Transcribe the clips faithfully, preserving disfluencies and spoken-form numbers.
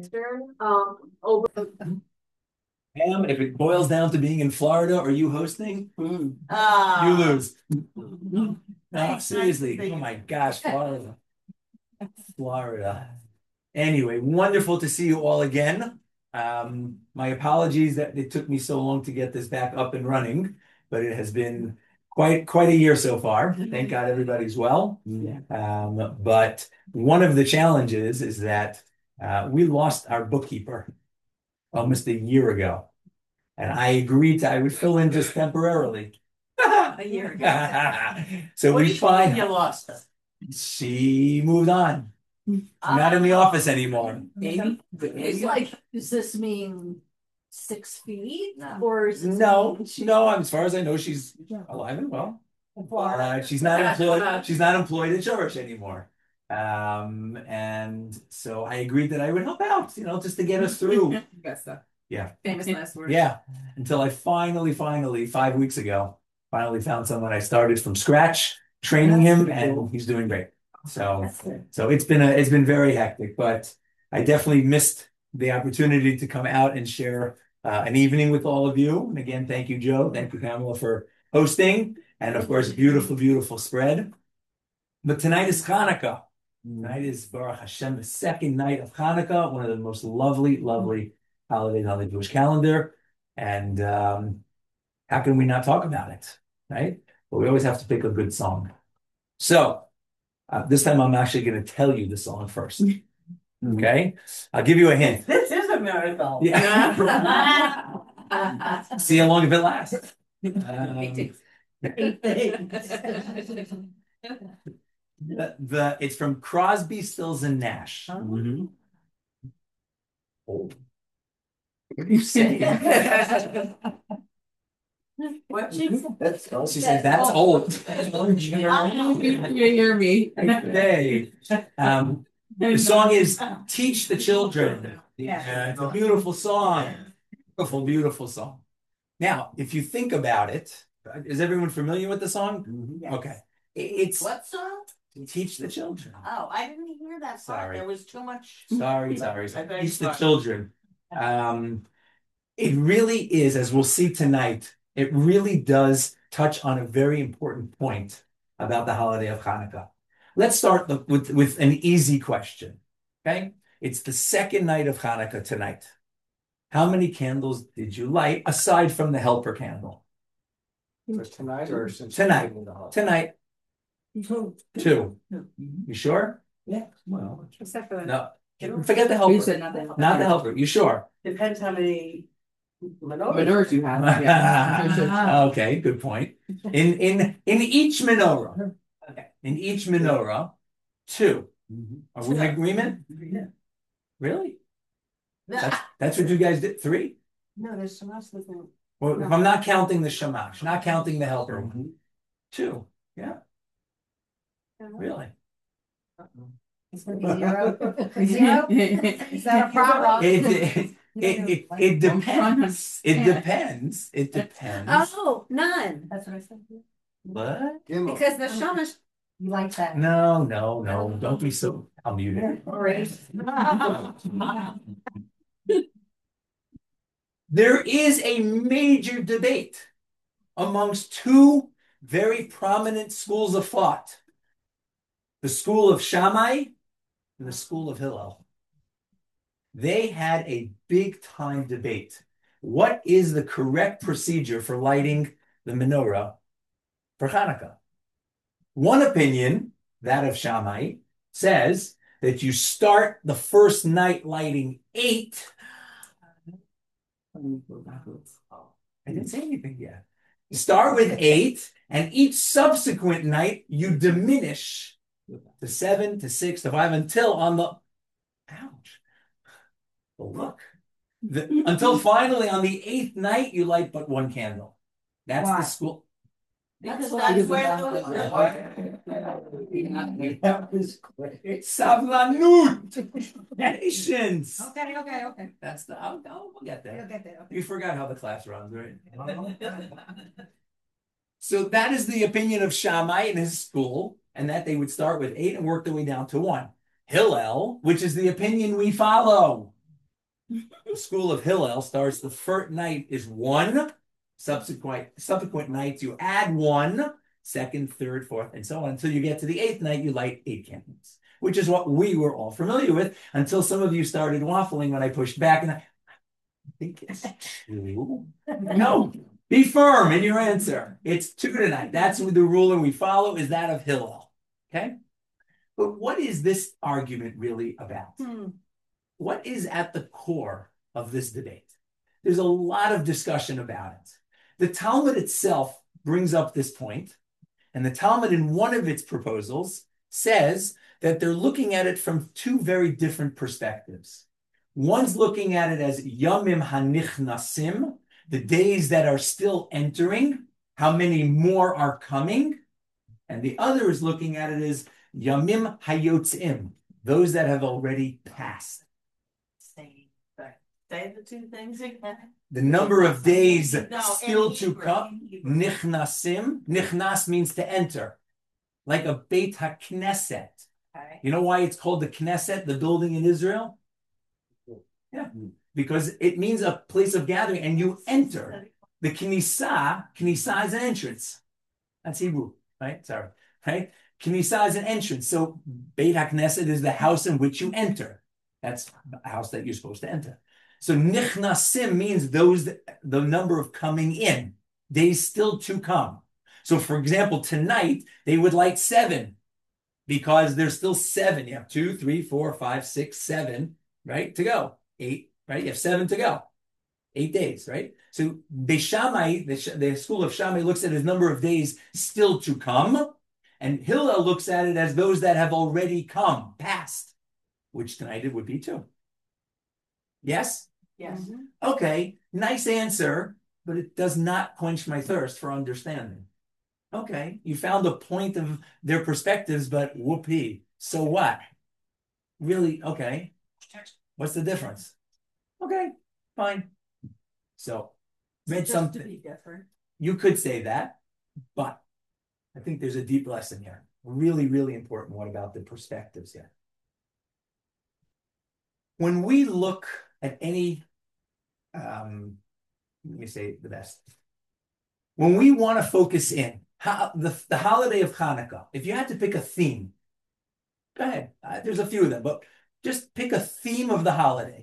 sister, um, over. Pam, if it boils down to being in Florida, are you hosting? You Uh, lose. No, Nice, seriously. nice to see Oh you. my gosh, Florida. Florida. Anyway, wonderful to see you all again. Um, my apologies that it took me so long to get this back up and running, but it has been quite quite a year so far. Thank God everybody's well. Yeah. Um, but one of the challenges is that uh, we lost our bookkeeper almost a year ago. And I agreed to, I would fill in just temporarily. A year ago. So What we do you find mean you lost her? she moved on. Not in the office anymore. Maybe. It's like, does this mean six feet or is it? No, no, as far as I know, she's alive and well. Uh, she's not employed, she's not employed at Church anymore. Um, and so I agreed that I would help out, you know, just to get us through. Guess so. Yeah. Famous last words. Yeah, until I finally, finally, five weeks ago, finally found someone. I started from scratch, training him, and he's doing great. So, so it's been a, it's been very hectic, but I definitely missed the opportunity to come out and share uh, an evening with all of you. And again, thank you, Joe. Thank you, Pamela, for hosting, and of course, beautiful, beautiful spread. But tonight is Hanukkah. Tonight is Baruch Hashem, the second night of Hanukkah, one of the most lovely, lovely holidays on the Jewish calendar. And um, how can we not talk about it, right? But we always have to pick a good song. So uh, this time I'm actually going to tell you the song first. Okay? I'll give you a hint. This is a miracle. Yeah. See how long it lasts. Um, the, the it's from Crosby, Stills and Nash. Mhm. Oh. What are you saying? What she said? She said that's old. You hear me? Okay. Um, the song is "Teach the Children." Yeah, it's a beautiful song. Beautiful, beautiful song. Now, if you think about it, is everyone familiar with the song? Yes. Okay. It's What song? Teach the Children. Oh, I didn't hear that song. Sorry. There was too much. Sorry, sorry, I sorry. beg Teach the your pardon. Children. Um, it really is, as we'll see tonight, it really does touch on a very important point about the holiday of Hanukkah. Let's start the, with, with an easy question, okay? It's the second night of Hanukkah tonight. How many candles did you light aside from the helper candle? For tonight or since Tonight. Tonight, Two. two. You sure? Yeah. Well, Except for. no, forget the helper. You said not the helper. Not the helper. You sure? Depends how many. Menorahs you have. Yeah. Okay, good point. In in in each menorah, Okay. in each menorah, two. Are we in agreement? Yeah. Really? That's, that's what you guys did. Three? No, there's some else with them. Well, if I'm not counting the shamash, not counting the helper one. Two. Yeah. Really? It's gonna be zero. Zero? Is that a problem? It it it, it, it depends. It depends. It depends. Oh, none. That's what I said. What? Because the shamash. You like that? No, no, no. Don't be so. I'll mute it. All right. There is a major debate amongst two very prominent schools of thought. The school of Shammai and the school of Hillel. They had a big time debate. What is the correct procedure for lighting the menorah for Hanukkah? One opinion, that of Shammai, says that you start the first night lighting eight. I didn't say anything yet. You start with eight, and each subsequent night you diminish to seven, to six, to five, until on the ouch. Well, look. The, until finally on the eighth night you light but one candle. That's Why? the school. Because that's where the. That was great. Savlanut. Patience. Okay, okay, okay. That's the. I'll, I'll we'll get You'll there. get there. You forgot how the class runs, right? So that is the opinion of Shammai and his school, and that they would start with eight and work their way down to one. Hillel, which is the opinion we follow, The school of Hillel starts the first night is one, subsequent subsequent nights you add one, second, third, fourth, and so on until you get to the eighth night, you light eight candles, which is what we were all familiar with until some of you started waffling when I pushed back, and I, I think it's two. No, be firm in your answer. It's two tonight. That's the ruler we follow is that of Hillel. Okay, but what is this argument really about? Hmm. What is at the core of this debate? There's a lot of discussion about it. The Talmud itself brings up this point, and the Talmud in one of its proposals says that they're looking at it from two very different perspectives. One's looking at it as Yamim Hanichnasim, the days that are still entering, how many more are coming, and the other is looking at it as Yamim Hayotzim, those that have already passed. Say, say the two things again. The number of days No, still in to Hebrew, come. in Hebrew. Nichnasim. Nichnas means to enter, like a Beit HaKnesset. Okay. You know why it's called the Knesset, the building in Israel? Yeah, because it means a place of gathering, and you enter. The Knesah, Knesah is an entrance. That's Hebrew, right? Sorry, right? Knesah is an entrance. So Beit HaKnesset is the house in which you enter. That's a house that you're supposed to enter. So nichnasim means those, the number of coming in, days still to come. So for example, tonight they would light seven because there's still seven. You have two, three, four, five, six, seven, right? To go. Eight, right? You have seven to go. Eight days, right? So Beishamai, the, the school of Shammai looks at his number of days still to come, and Hillel looks at it as those that have already come, passed, which tonight it would be two. Yes? Yes. Okay, nice answer, but it does not quench my thirst for understanding. Okay, you found a point of their perspectives, but whoopee, so what? Really, okay. What's the difference? Okay, fine. So, read Just something. to be different. You could say that, but I think there's a deep lesson here. Really, really important one about the perspectives here. When we look at any, um, let me say the best. When we want to focus in, how, the, the holiday of Hanukkah, if you had to pick a theme, go ahead. Uh, there's a few of them, but just pick a theme of the holiday.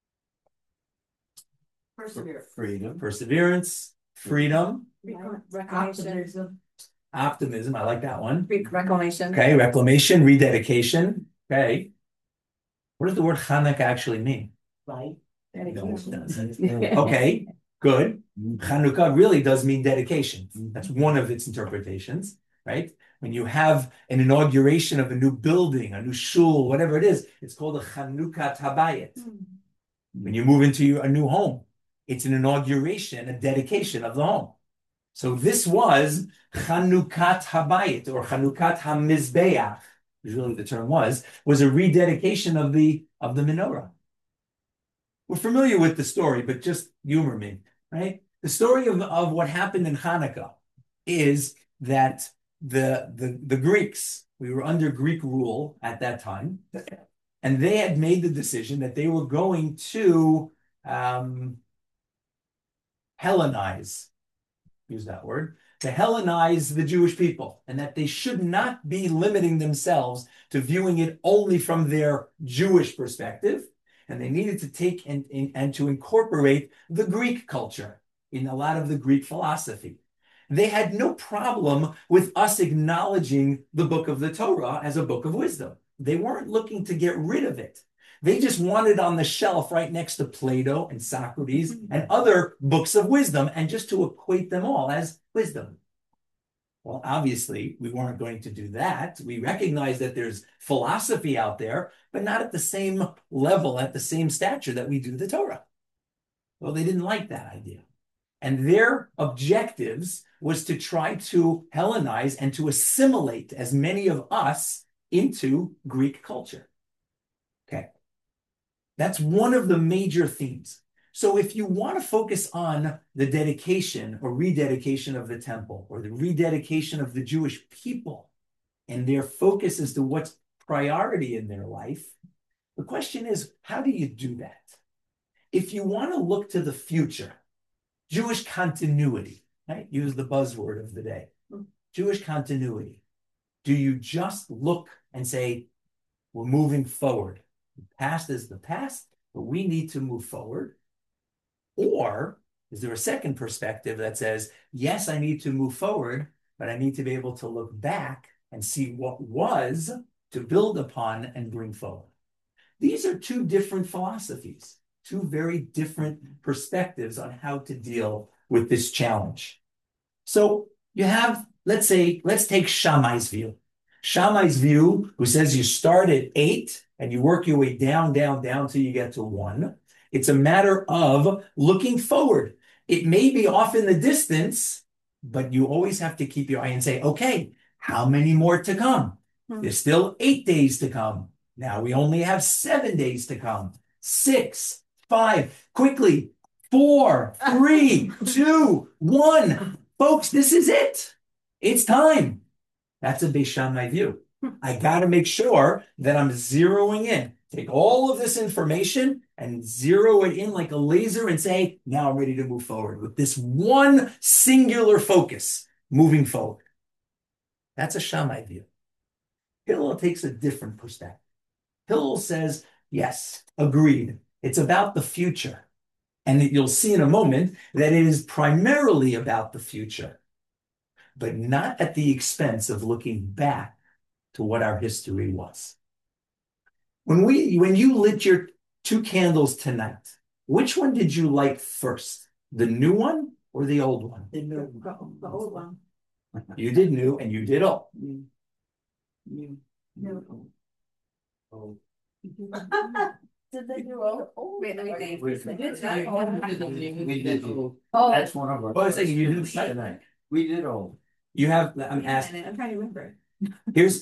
Persevere. Freedom. Perseverance, freedom, Reclamation. optimism. I like that one. Reclamation. Okay, reclamation, rededication. Okay. What does the word Hanukkah actually mean? Right. No, it doesn't. Okay, good. Chanukah really does mean dedication. That's one of its interpretations, right? When you have an inauguration of a new building, a new shul, whatever it is, it's called a Chanukah Habayit. When you move into your, a new home, it's an inauguration, a dedication of the home. So this was Chanukat Habayit or Chanukat HaMizbeach, which really the term was, was a rededication of the of the menorah. We're familiar with the story, but just humor me, right? The story of, of what happened in Hanukkah is that the, the, the Greeks, we were under Greek rule at that time, and they had made the decision that they were going to um, Hellenize, use that word, to Hellenize the Jewish people, and that they should not be limiting themselves to viewing it only from their Jewish perspective, and they needed to take and, and, and to incorporate the Greek culture in a lot of the Greek philosophy. They had no problem with us acknowledging the book of the Torah as a book of wisdom. They weren't looking to get rid of it. They just wanted it on the shelf right next to Plato and Socrates and other books of wisdom, and just to equate them all as wisdom. Well, obviously, we weren't going to do that. We recognize that there's philosophy out there, but not at the same level, at the same stature that we do the Torah. Well, they didn't like that idea. And their objectives was to try to Hellenize and to assimilate as many of us into Greek culture. Okay. That's one of the major themes. So if you want to focus on the dedication or rededication of the temple or the rededication of the Jewish people and their focus as to what's priority in their life, the question is, how do you do that? if you want to look to the future, Jewish continuity, right? Use the buzzword of the day. Jewish continuity. Do you just look and say, we're moving forward? The past is the past, but we need to move forward. Or is there a second perspective that says, yes, I need to move forward, but I need to be able to look back and see what was to build upon and bring forward? These are two different philosophies, two very different perspectives on how to deal with this challenge. So you have, let's say, let's take Shammai's view. Shammai's view, who says you start at eight and you work your way down, down, down till you get to one. It's a matter of looking forward. It may be off in the distance, but you always have to keep your eye and say, okay, how many more to come? Hmm. There's still eight days to come. Now we only have seven days to come. Six, five, quickly, four, three, two, one. Folks, this is it. It's time. That's a Beis Shammai view. I got to make sure that I'm zeroing in. Take all of this information and zero it in like a laser and say, now I'm ready to move forward with this one singular focus, moving forward. That's a Shammai view. Hillel takes a different perspective. Hillel says, yes, agreed. It's about the future. And you'll see in a moment that it is primarily about the future, but not at the expense of looking back to what our history was. When we, when you lit your two candles tonight, which one did you light first? The new one or the old one? The new, the old one. You did new and you did old. New. New. New. Oh. Did they do old? Wait, let me think. We We did. Oh. That's one of our. Well, I was thinking you didn't start tonight. We did all. You have, I'm asking, I'm trying to remember. here's,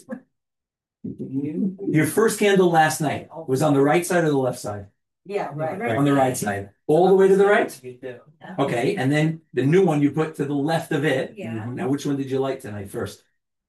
your first candle last night was on the right side or the left side? Yeah, right. On the right side. All the way to the right? You did. Okay, and then the new one you put to the left of it. Yeah. Now, which one did you light tonight first?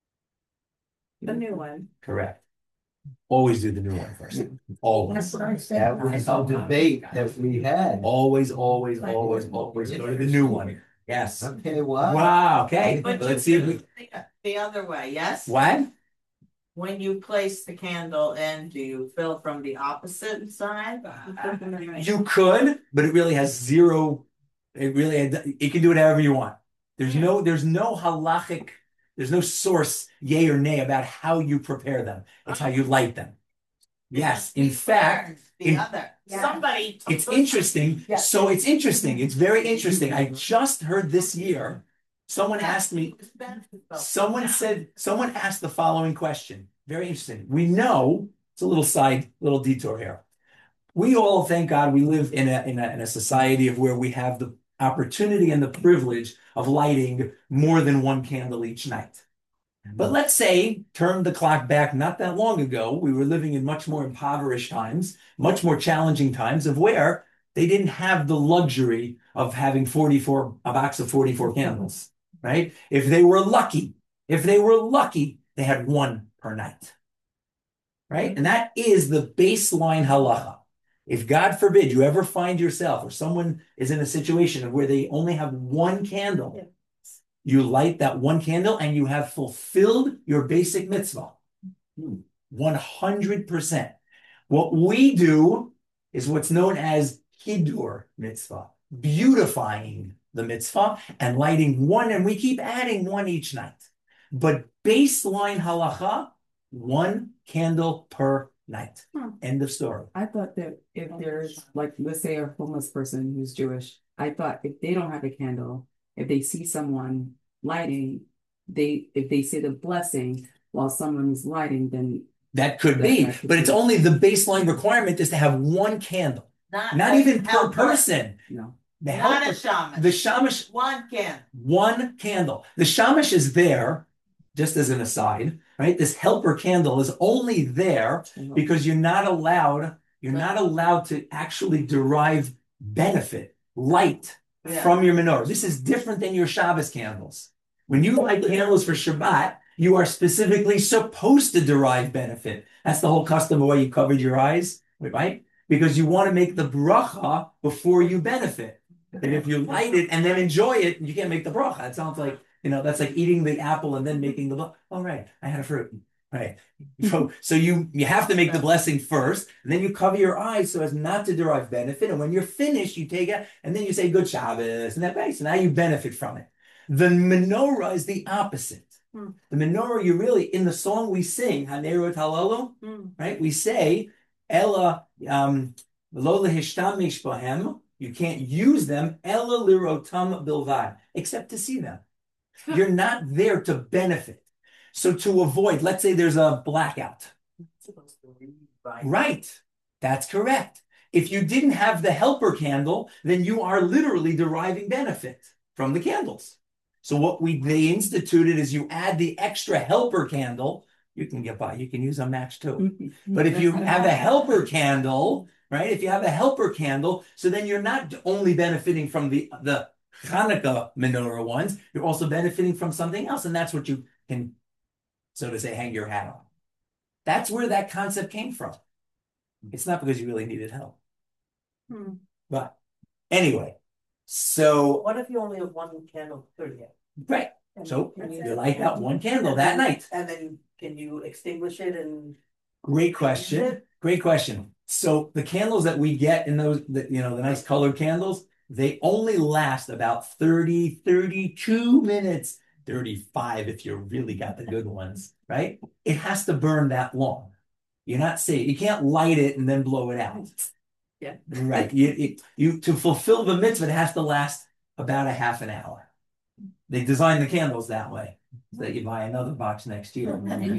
The new one. Correct. Always do the new one first. Always. That was a debate that we had. Always, always, always, always go to the new one. Yes. Okay, well. Wow, okay. But Let's you see if we, the- The other way, yes? what? When you place the candle in, do you fill from the opposite side? You could, but it really has zero, it really, it can do it however you want. There's no, there's no halachic, there's no source, yay or nay, about how you prepare them. It's how you light them. Yes, in fact, The in- other, Yeah. somebody. it's interesting. Yeah. So it's interesting. It's very interesting. I just heard this year, someone asked me, someone said, someone asked the following question. Very interesting. We know, it's a little side, little detour here. We all, thank God, we live in a, in a, in a society of where we have the opportunity and the privilege of lighting more than one candle each night. But let's say, turn the clock back not that long ago, we were living in much more impoverished times, much more challenging times of where they didn't have the luxury of having forty-four, a box of forty-four candles, right? If they were lucky, if they were lucky, they had one per night, right? And that is the baseline halacha. If God forbid you ever find yourself or someone is in a situation where they only have one candle, Yeah. you light that one candle and you have fulfilled your basic mitzvah. one hundred percent. What we do is what's known as Hidur mitzvah, beautifying the mitzvah and lighting one, and we keep adding one each night. But baseline halacha, one candle per night. Hmm. End of story. I thought that if there's like, let's say a homeless person who's Jewish, I thought if they don't have a candle, if they see someone lighting, they, if they say the blessing while someone is lighting, then That could That- be, that could but it's be. only the baseline requirement is to have one candle, not even per helper, person. you know. The Not a helper, shaman. the shamash, One can. one candle. The shamash is there, just as an aside, right? This helper candle is only there because you're not allowed, you're not allowed to actually derive benefit, light Yeah. from your menorah. This is different than your Shabbos candles. When you light candles for Shabbat, you are specifically supposed to derive benefit. That's the whole custom of why you covered your eyes, right? because you want to make the bracha before you benefit. And if you light it and then enjoy it, you can't make the bracha. It sounds like, you know, that's like eating the apple and then making the bracha. Oh, right, I had a fruit. Right. So, so you you have to make the blessing first, and then you cover your eyes so as not to derive benefit. And when you're finished, you take it, and then you say good Shabbos, and that way, so now you benefit from it. The menorah is the opposite. Hmm. The menorah, you really, in the song we sing, Hanerot Halalu, Hmm. right? We say, Ella um lo lehishtamesh bahem, you can't use them, Ella lirotam bilvad, except to see them. You're not there to benefit. So to avoid, let's say there's a blackout. Right. That's correct. If you didn't have the helper candle, then you are literally deriving benefit from the candles. So what we they instituted is you add the extra helper candle. You can get by, you can use a match too. But if you have a helper candle, right? If you have a helper candle, so then you're not only benefiting from the, the Hanukkah menorah ones, you're also benefiting from something else. And that's what you can, so to say, hang your hat on. That's where that concept came from. It's not because you really needed help. Hmm. But anyway, so, What if you only have one candle thirty? right. And So can you light out one candle that night. And then can you extinguish it and? Great question. Great question. So the candles that we get in those, the, you know, the nice colored candles, they only last about thirty, thirty-two minutes, thirty-five if you really got the good ones, right? It has to burn that long. You're not safe. You can't light it and then blow it out. Yeah. Right. You, you, you to fulfill the mitzvah, it has to last about a half an hour. They designed the candles that way, so that you buy another box next year.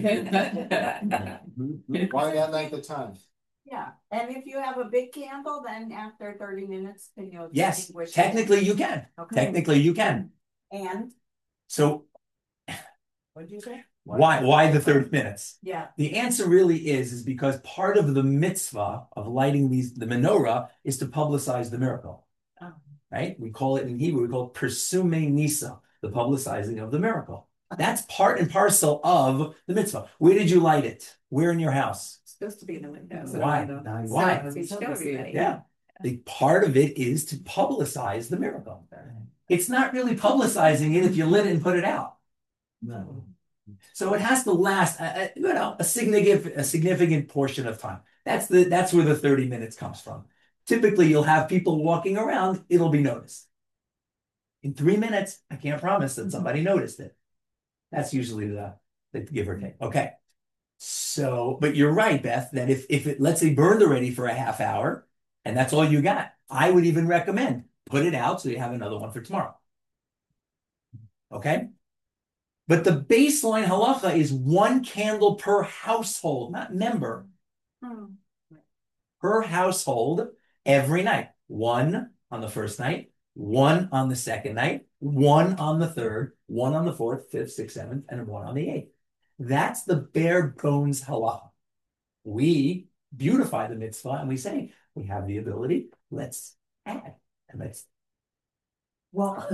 Why that length of time? Yeah, and if you have a big candle, then after thirty minutes, can you Yes, extinguish it? technically you can. Okay. Technically you can. And, So what did you say? why why the thirty minutes? Yeah, The answer really is is because part of the mitzvah of lighting these the menorah is to publicize the miracle. Oh. Right? We call it in Hebrew, we call it Persume Nisa, the publicizing of the miracle. That's part and parcel of the mitzvah. Where did you light it? Where in your house? It's supposed to be in the window. so Why? the window. Why? So it's show everybody. Yeah. The part of it is to publicize the miracle. It's not really publicizing it if you lit it and put it out. No. So it has to last, a, a- you know, a significant, a significant portion of time. That's the that's where the thirty minutes comes from. Typically, you'll have people walking around; it'll be noticed. In three minutes, I can't promise that somebody noticed it. That's usually the, the give or take. Okay. So, but you're right, Beth, that if if it let's say burned already for a half hour, and that's all you got, I would even recommend put it out so you have another one for tomorrow. Okay. But the baseline halacha is one candle per household, not member, Hmm. per household every night. One on the first night, one on the second night, one on the third, one on the fourth, fifth, sixth, seventh, and one on the eighth. That's the bare bones halacha. We beautify the mitzvah and we say, we have the ability, let's add. And let's Well.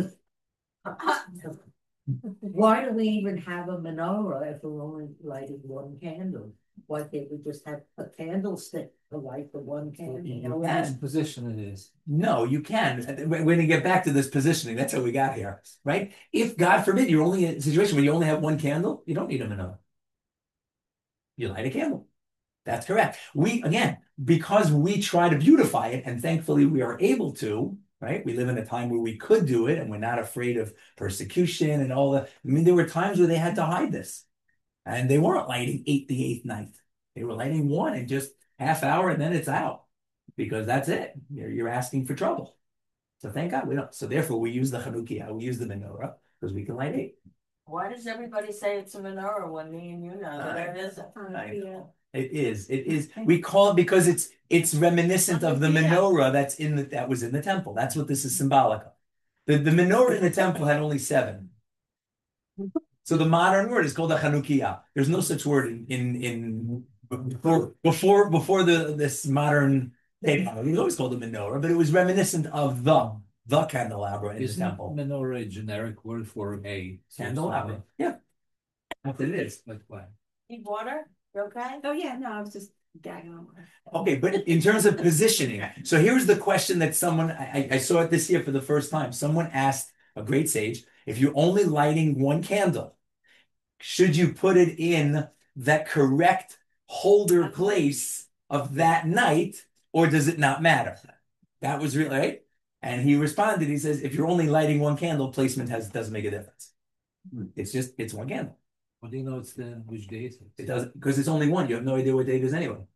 Why do we even have a menorah if we're only lighting one candle? Why can't we just have a candlestick to light the one candle? can. Position it is. No, you can. We're going to get back to this positioning. That's how we got here, right? If God forbid you're only in a situation where you only have one candle, you don't need a menorah. You light a candle. That's correct. We, again, because we try to beautify it, and thankfully we are able to, right? We live in a time where we could do it and we're not afraid of persecution and all that. I mean, there were times where they had to hide this. And they weren't lighting eight the eighth night. They were lighting one and just half hour and then it's out. Because that's it. You're, you're asking for trouble. So thank God we don't. So therefore we use the Chanukiah, we use the menorah, because we can light eight. Why does everybody say it's a menorah when me and you know that it isn't? I know. It is. It is. We call it because it's it's reminiscent of the menorah that's in the that was in the temple. That's what this is symbolic of. The the menorah in the temple had only seven. So the modern word is called a Chanukiah. There's no such word in in, in before before before the this modern day. It was always called a menorah, but it was reminiscent of the the candelabra in Isn't the temple. menorah a generic word for a Candelabra. Yeah, that's what it is. Like what? Need water? You okay? Oh, yeah, no, I was just Okay, but in terms of positioning, so here's the question that someone, I, I saw it this year for the first time. Someone asked a great sage, if you're only lighting one candle, should you put it in that correct holder place of that night, or does it not matter? That was really right. And he responded, he says, if you're only lighting one candle, placement has doesn't make a difference. It's just, it's one candle. How do you know it's the, which day is It it? doesn't, because it's only one. You have no idea what day it is anyway.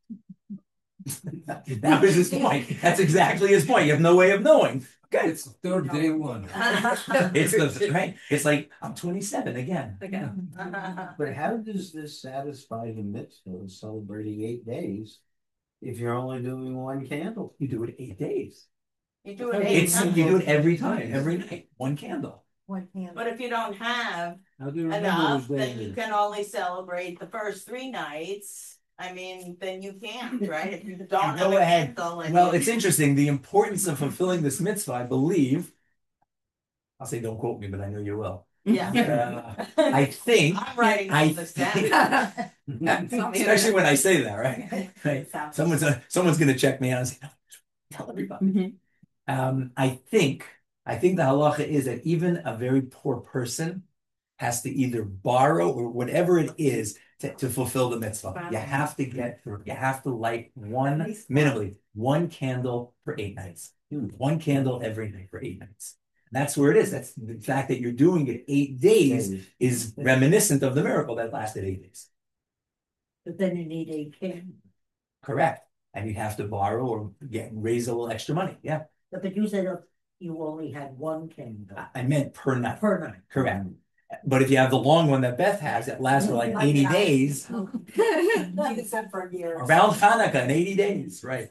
That was his point. That's exactly his point. You have no way of knowing. Okay. It's third day one. It's the right. It's like I'm twenty-seven again. But how does this satisfy the mitzvah of celebrating eight days if you're only doing one candle? You do it eight days. You do it eight It's you do it every time, every night, one candle. One candle. But if you don't have How do you remember enough, which day then it you is? can only celebrate the first three nights. I mean, then you can't, right? If you don't have Go a ahead. candle and Well, you- it's interesting. The importance of fulfilling this mitzvah, I believe. I'll say, don't quote me, but I know you will. yeah. Uh, I think, I'm writing all I this think, down. especially when I say that, right? Right. Someone's uh, someone's gonna check me out and say, no, tell everybody. Um, I think, I think the halacha is that even a very poor person has to either borrow or whatever it is to, to fulfill the mitzvah. You have to get through, you have to light one, minimally, one candle for eight nights. One candle every night for eight nights. That's where it is. That's the fact that you're doing it eight days is reminiscent of the miracle that lasted eight days. But then you need a candle. Correct. And you have to borrow or get raise a little extra money. Yeah. But you said uh, you only had one candle I- I meant per night. per night. Correct. But if you have the long one that Beth has, that lasts for like eighty days, Except for a year. around Hanukkah in eighty days, right?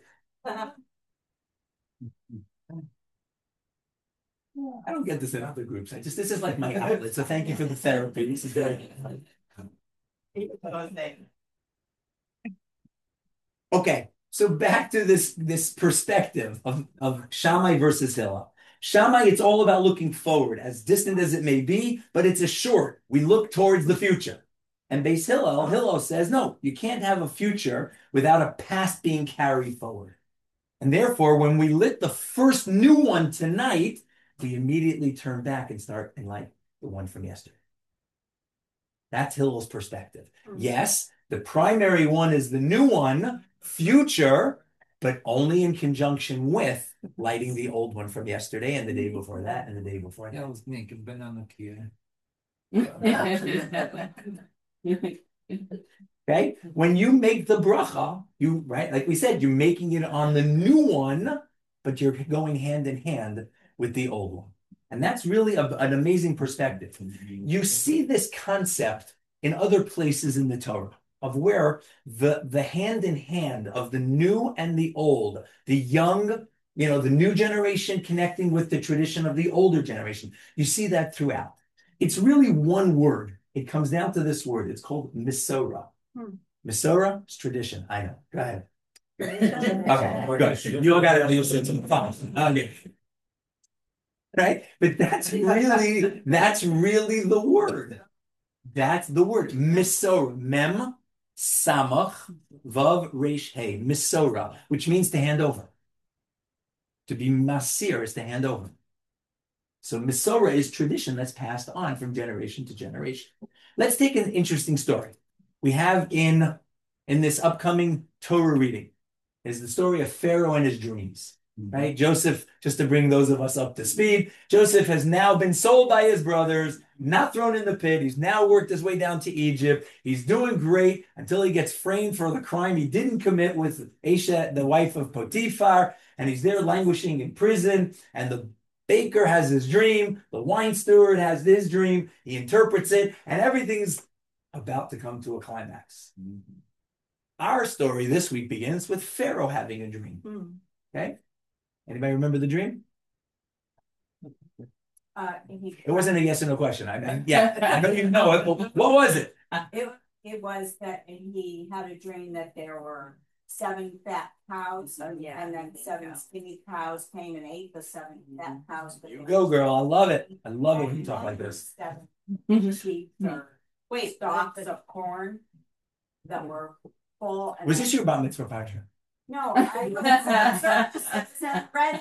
I don't get this in other groups. I just, this is like my outlet. So thank you for the therapy. This is very. Okay, so back to this, this perspective of, of Shammai versus Hillel. Shammai, it's all about looking forward, as distant as it may be, but it's assured. We look towards the future. And Beis Hillel, Hillel says, no, you can't have a future without a past being carried forward. And therefore, when we lit the first new one tonight, we immediately turn back and start and light the one from yesterday. That's Hillel's perspective. Yes, the primary one is the new one, future, but only in conjunction with lighting the old one from yesterday and the day before that and the day before Yeah, I that. was making banana here. Okay? When you make the bracha, you, right, like we said, you're making it on the new one, but you're going hand in hand with the old one. And that's really a, an amazing perspective. You see this concept in other places in the Torah of where the, the hand in hand of the new and the old, the young, you know, the new generation connecting with the tradition of the older generation. You see that throughout. It's really one word. It comes down to this word. It's called Misora. Hmm. Misora is tradition. I know. Go ahead. Okay, good. You all got it. You'll sit some fun. Okay. Right? But that's really, that's really the word. That's the word. Misora. Mem, samach, vav, resh, hey. Misora, which means to hand over. To be masir is to hand over. So Misora is tradition that's passed on from generation to generation. Let's take an interesting story. We have in, in this upcoming Torah reading is the story of Pharaoh and his dreams. Right? Joseph, just to bring those of us up to speed, Joseph has now been sold by his brothers, not thrown in the pit. He's now worked his way down to Egypt. He's doing great until he gets framed for the crime he didn't commit with Aisha, the wife of Potiphar, and he's there languishing in prison. And the baker has his dream, the wine steward has his dream, he interprets it, and everything's about to come to a climax. Mm-hmm. Our story this week begins with Pharaoh having a dream. Hmm. Okay? Anybody remember the dream? Uh, he- It wasn't a yes or no question. I mean, yeah, I know you know it. But what was it? It, it was that he had a dream that there were seven fat cows, and then seven skinny cows came and ate the seven fat cows. but You there go, was- girl. I love it. I love it when you and talk like this. Seven sheep or Wait, stalks of corn that were full. and Was then- this your bat mitzvah party? No, I was a red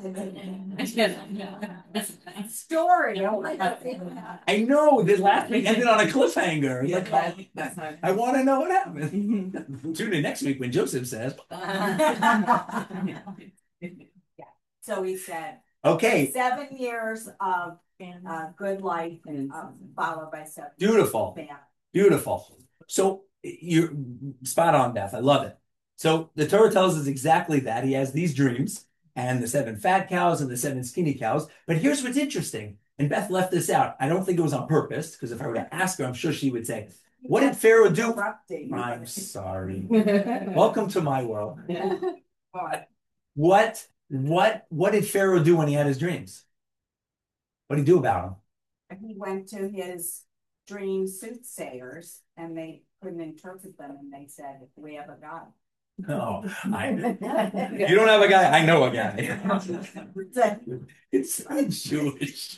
head. Story. Oh my God. I know, this last week ended on a cliffhanger. Yeah, Like, that- that's not. I want to know what happened. Tune in next week when Joseph says, So he said, okay, seven years of uh good life, And- uh, followed by seven. beautiful. bad. Beautiful. So you're spot on, Beth. I love it. So the Torah tells us exactly that. He has these dreams and the seven fat cows and the seven skinny cows. But here's what's interesting. And Beth left this out. I don't think it was on purpose, because if I were to ask her, I'm sure she would say, what did Pharaoh do? Interrupting. I'm sorry. Welcome to my world. But What what what did Pharaoh do when he had his dreams? What did he do about them? he went to his dream soothsayers and they couldn't interpret them and they said, we have a God. No, I, you don't have a guy. I know a guy. It's I'm Jewish.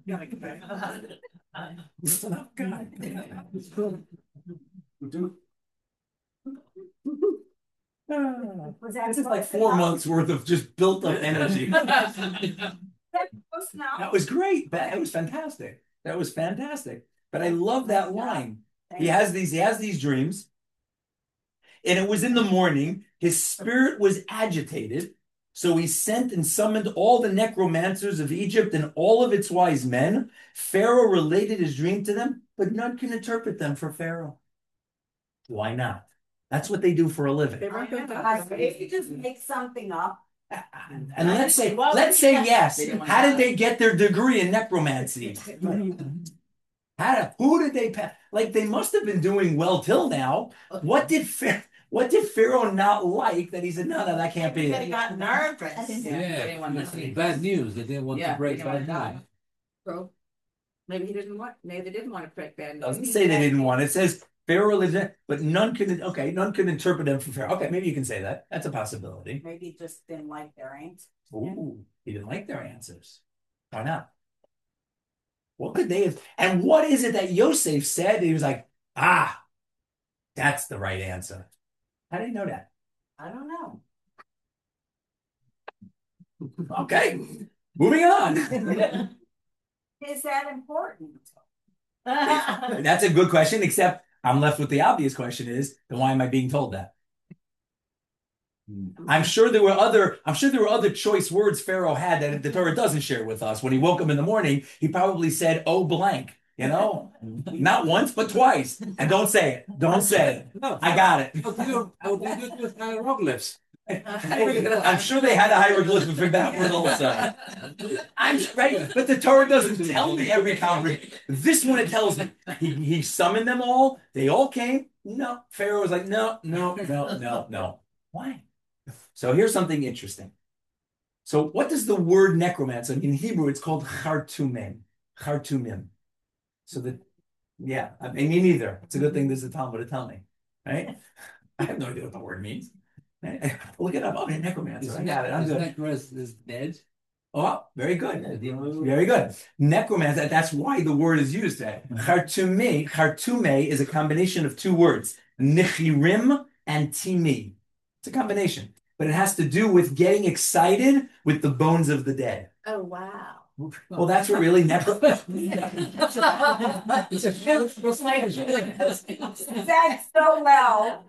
Listen up, God. Was that This is like four months worth of just built up energy. Close now? That was great. That was fantastic. That was fantastic. But I love that line. He has these, he has these dreams. And it was in the morning. His spirit was agitated. So he sent and summoned all the necromancers of Egypt and all of its wise men. Pharaoh related his dream to them, but none can interpret them for Pharaoh. Why not? That's what they do for a living. If you just make something up. And let's say, let's say yes. How did they get their degree in necromancy? How did, who did they pass? Like they must have been doing well till now. What did Pharaoh, what did Pharaoh not like that he said, no, no, that can't be He it? got nervous. They Yeah, didn't want to see. bad news, they didn't want Yeah, to break they didn't bad want to news. die. So maybe he didn't want, maybe they didn't want to break bad It news. doesn't say they didn't want it. It says Pharaoh lived in, but none could, okay, none could interpret them for Pharaoh. Okay, maybe you can say that. That's a possibility. Maybe he just didn't like their answer. Ooh, he didn't like their answers. Why not? What could they have? And what is it that Yosef said? He was like, ah, that's the right answer. How did he know that? I don't know. Okay, moving on. Is that important? That's a good question, except I'm left with the obvious question is, then why am I being told that? I'm sure there were other, I'm sure there were other choice words Pharaoh had that the Torah doesn't share with us. When he woke up in the morning, he probably said, oh, blank, you know, not once, but twice. And don't say it. Don't say it. No, I got it. How do you, how do you do it with hieroglyphs? I'm sure they had a hieroglyphic for that one also. I'm right, but the Torah doesn't tell me every conversation. This one it tells me he, he summoned them all. They all came. No, Pharaoh was like, no, no, no, no, no. Why? So here's something interesting. So what does the word necromancer in Hebrew? It's called chartumim. Chartumim. So the yeah, I mean me neither. It's a good thing there's a Talmud to tell me, right? I have no idea what the word means. Look it up. I'm a necromancer. I got it. I'm His good. necklace is dead. Oh, very good. Very good. Necromancer, that's why the word is used there. Chartume, chartume is a combination of two words, nichirim and timi. It's a combination, but it has to do with getting excited with the bones of the dead. Oh, wow. Well, that's what really necromancer. That's so well.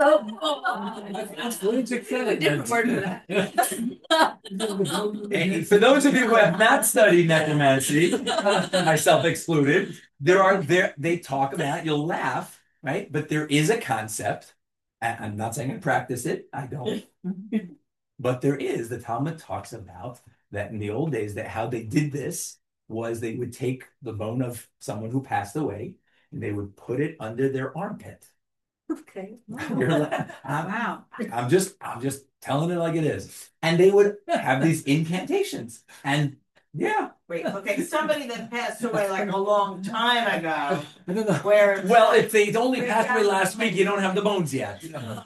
And for those of you who have not studied necromancy, myself excluded, there are there they talk about. You'll laugh, right? But there is a concept. and I'm not saying I practice it. I don't. But there is. The Talmud talks about that in the old days. That how they did this was they would take the bone of someone who passed away and they would put it under their armpit. Okay. You're la- I'm, I'm just I'm just telling it like it is. And they would have these incantations. And yeah. Wait, okay, somebody that passed away like a long time ago, I don't know. where. Well, if they only passed away last week, you don't have the bones yet.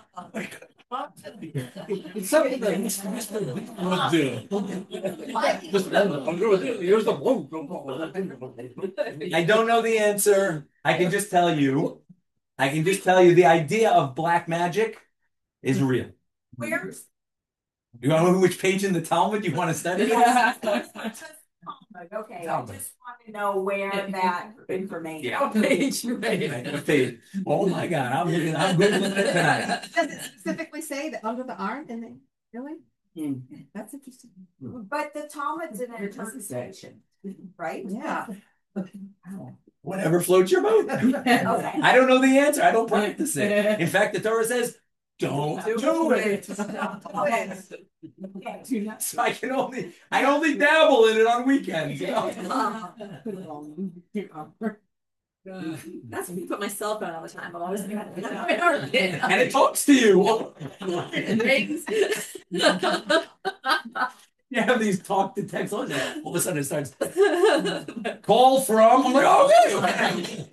It's something that Mister Mister would do. Just, I'm going to use the bone. I don't know the answer. I can just tell you. I can just tell you the idea of black magic is real. Where's? You want to know which page in the Talmud you want to study? Okay, I Talmud. just want to know where that information. Yeah. Page, Right, page. Oh my God, I'm looking, I'm good looking at tonight. Does it specifically say that under the arm and then, really? Hmm. That's interesting. But the Talmud's an It doesn't say. interpretation, right? Yeah. Whatever floats your boat. Okay. I don't know the answer. I don't practice it. In fact, the Torah says, don't do it. Okay. Do not. So I can only, I only dabble in it on weekends, you know? That's me put my cell phone all the time. I'm always. And And it talks to you. You have these talk to text, all of a sudden it starts, call from, I'm like, oh, okay.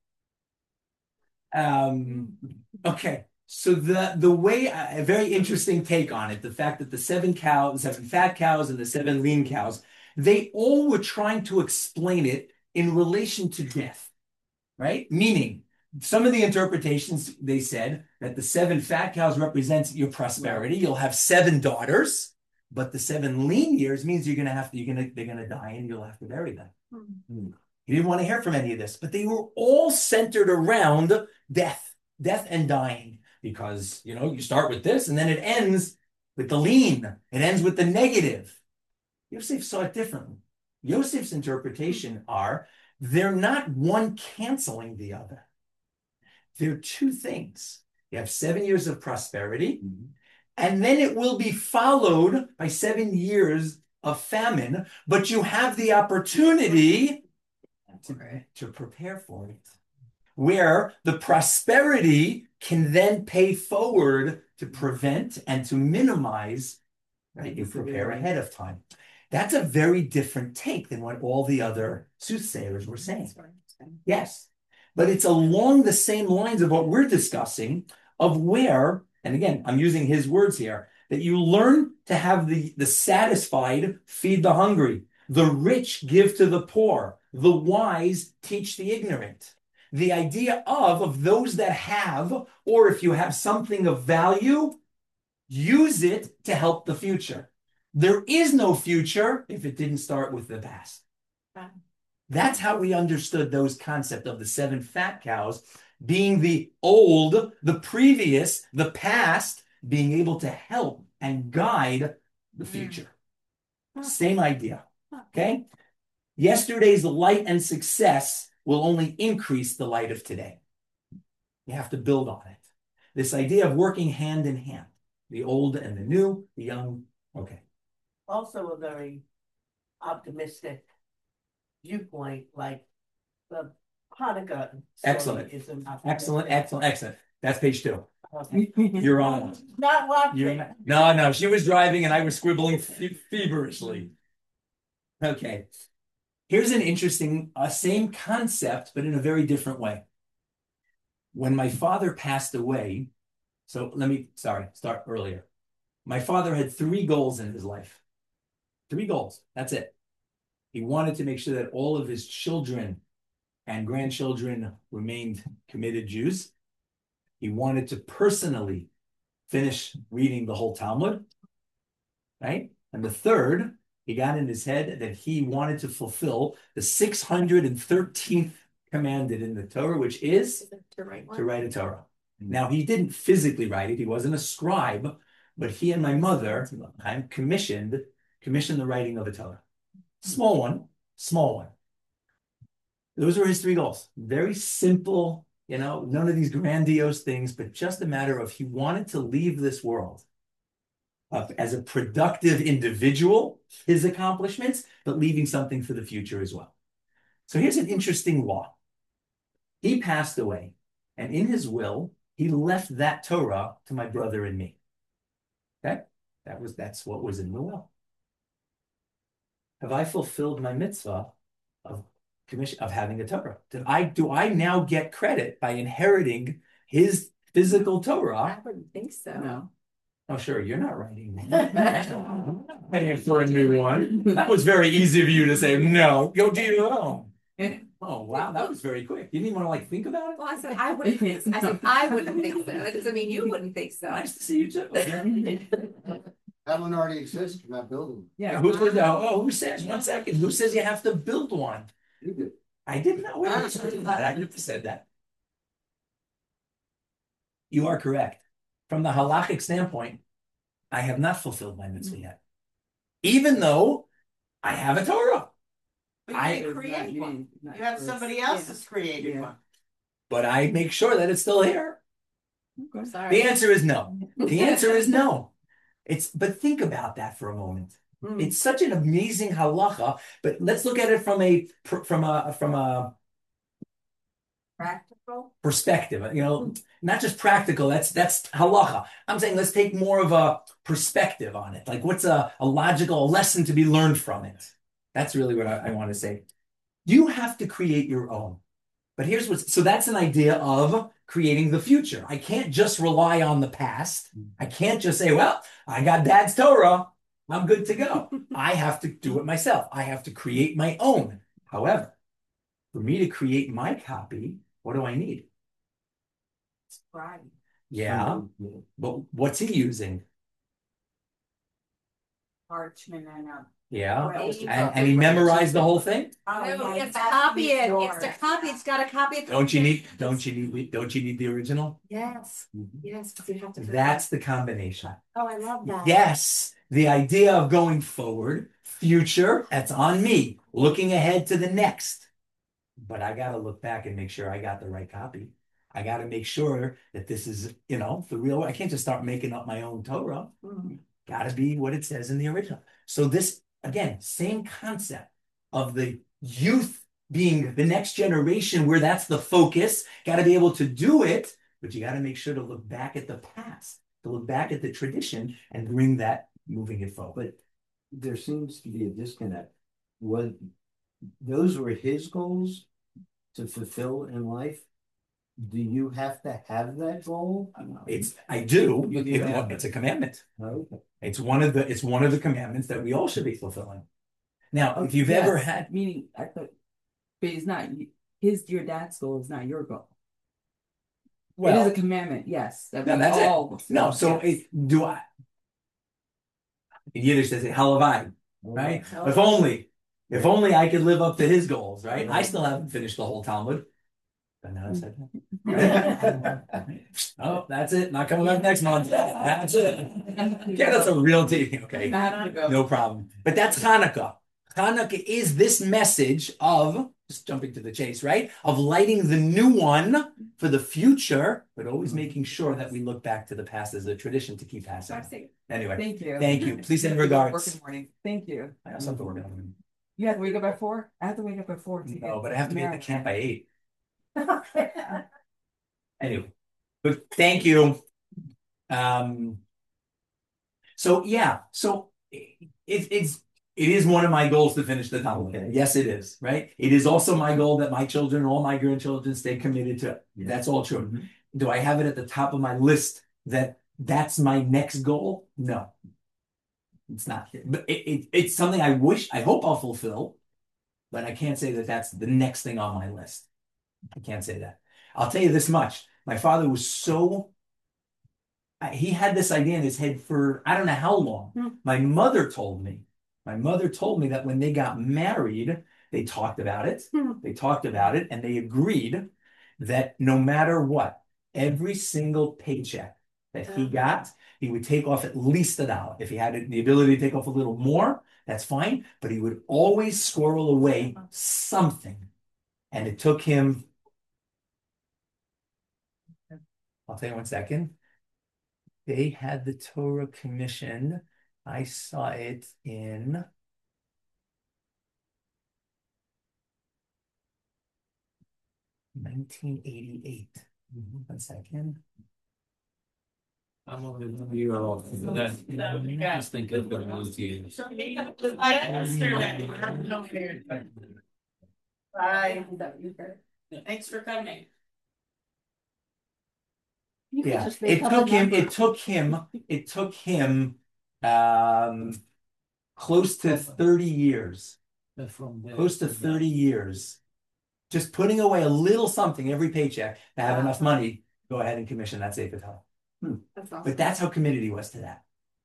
Um, okay, so the, the way, a very interesting take on it, the fact that the seven cows, the seven fat cows and the seven lean cows, they all were trying to explain it in relation to death, right? Meaning, some of the interpretations, they said that the seven fat cows represents your prosperity. You'll have seven daughters, but the seven lean years means you're gonna have to, you're gonna, they're gonna die and you'll have to bury them. Hmm. He didn't want to hear from any of this, but they were all centered around death, death and dying, because, you know, you start with this and then it ends with the lean. It ends with the negative. Yosef saw it differently. Yosef's interpretation are, they're not one canceling the other. They're two things. You have seven years of prosperity, and then it will be followed by seven years of famine, but you have the opportunity to, to prepare for it, where the prosperity can then pay forward to prevent and to minimize, right? You prepare ahead of time. That's a very different take than what all the other soothsayers were saying. Yes, but it's along the same lines of what we're discussing, of where, and again, I'm using his words here, that you learn to have the, the satisfied feed the hungry, the rich give to the poor, the wise teach the ignorant. The idea of, of those that have, or if you have something of value, use it to help the future. There is no future if it didn't start with the past. That's how we understood those concepts of the seven fat cows being the old, the previous, the past, being able to help and guide the future. Same idea, okay? Yesterday's light and success will only increase the light of today. You have to build on it. This idea of working hand in hand, the old and the new, the young, okay. Also a very optimistic viewpoint, like the Hanukkah. story Excellent. is an Excellent, optimistic- excellent, excellent. That's page two. Okay. You're on it. Not watching. You're not- no, no, she was driving and I was scribbling fe- feverishly. Okay. Here's an interesting, uh, same concept, but in a very different way. When my father passed away, so let me, sorry, start earlier. My father had three goals in his life. Three goals, that's it. He wanted to make sure that all of his children and grandchildren remained committed Jews. He wanted to personally finish reading the whole Talmud, right? And the third, he got in his head that he wanted to fulfill the six hundred thirteenth commanded in the Torah, which is To write to write a Torah. Now, he didn't physically write it. He wasn't a scribe, but he and my mother, I'm commissioned, commissioned the writing of a Torah. Small one, small one. Those were his three goals. Very simple, you know, none of these grandiose things, but just a matter of he wanted to leave this world uh, as a productive individual, his accomplishments, but leaving something for the future as well. So here's an interesting law. He passed away, and in his will, he left that Torah to my brother and me. Okay? That was, that's what was in the will. Have I fulfilled my mitzvah of commission of having a Torah? Did I do I now get credit by inheriting his physical Torah? I wouldn't think so. No. Oh, sure, you're not writing. Paying for a new one. That was very easy of you to say no. Go do your own. Oh, wow, that was very quick. You didn't even want to like think about it? Well, I said I wouldn't think so. I said I wouldn't think so. That doesn't mean you wouldn't think so. Nice to see you too. That one already exists, you're not building. Yeah. Who says, oh, oh, who says, one second, who says you have to build one? You do. I didn't know. Wait, I never said that. You are correct. From the halachic standpoint, I have not fulfilled my mitzvah yet. Even though I have a Torah. But you I- didn't create one. You have somebody else that's created Yeah. one. But I make sure that it's still here. Okay. Sorry. The answer is no. The answer is no. It's but think about that for a moment. Mm. It's such an amazing halacha, but let's look at it from a from a from a Practical? perspective. You know, not just practical. That's that's halacha. I'm saying let's take more of a perspective on it. Like, what's a, a logical lesson to be learned from it? That's really what I, I want to say. You have to create your own. But here's what's so that's an idea of creating the future. I can't just rely on the past. I can't just say, well, I got dad's Torah. I'm good to go. I have to do it myself. I have to create my own. However, for me to create my copy, what do I need? Right. Yeah, but what's he using? Parchment and a. Yeah, Right. and, and he memorized the whole thing. Oh, No, yeah, he has to that's copy it. He has yours. to copy. It's got to copy it. Don't you need? Don't you need? Don't you need the original? Yes. Yes, because you have to. That's the combination. Oh, I love that. Yes, the idea of going forward, future, that's on me. Looking ahead to the next. But I got to look back and make sure I got the right copy. I got to make sure that this is, you know, the real. I can't just start making up my own Torah. Mm. Got to be what it says in the original. So this, again, same concept of the youth being the next generation where that's the focus. Got to be able to do it, but you got to make sure to look back at the past, to look back at the tradition and bring that, moving it forward. But there seems to be a disconnect. What, those were his goals to fulfill in life? Do you have to have that goal? It's, I do, You It- have it's a commandment. Okay. It's one of the, it's one of the commandments that we all should be fulfilling. Now, if you've Yes, ever had, meaning I thought, but it's not his your dad's goal is not your goal. It well, is a commandment, yes. That no, we that's it. all No, so yes. it, do I? In Yiddish, they say halavai, right? If only, if only I could live up to his goals, right? I still haven't finished the whole Talmud. But now I said that. Oh, that's it. Not coming back next month. That's it. Yeah, that's a real team. Okay, Not to go. no problem. But that's Hanukkah. Hanukkah is this message of, just jumping to the chase, right? Of lighting the new one for the future, but always making sure that we look back to the past as a tradition to keep passing. Anyway, Thank you. thank you. Please send Work in regards. the morning. Thank you. I also have to work on You have to wake up at four? I have to wake up at four. to it. get No, but I have to be at the married. camp by eight. Anyway, but thank you. Um, so yeah, so it, it's it is one of my goals to finish the Talmud. Yes, it is, right? It is also my goal that my children, all my grandchildren, stay committed to it. That's all true. Mhm. Do I have it at the top of my list that that's my next goal? No, it's not. But it, it it's something I wish, I hope I'll fulfill, but I can't say that that's the next thing on my list. I can't say that. I'll tell you this much. My father was so, I- he had this idea in his head for, I don't know how long. Hmm. My mother told me, my mother told me that when they got married, they talked about it. Hmm. They talked about it and they agreed that no matter what, every single paycheck that he got, he would take off at least a dollar. If he had the ability to take off a little more, that's fine, but he would always squirrel away something. And it took him, I'll tell you one second. They had the Torah commission. I saw it in nineteen eighty-eight. One second. I'm only one year old. That, I just think it's gonna lose you. Bye. Thanks for coming. Yeah, it took him, it took him, it took him um close to thirty years. From there. Close to thirty years Just putting away a little something every paycheck to have enough money, go ahead and commission that Sefer Torah. That's awesome. But that's how committed he was to that.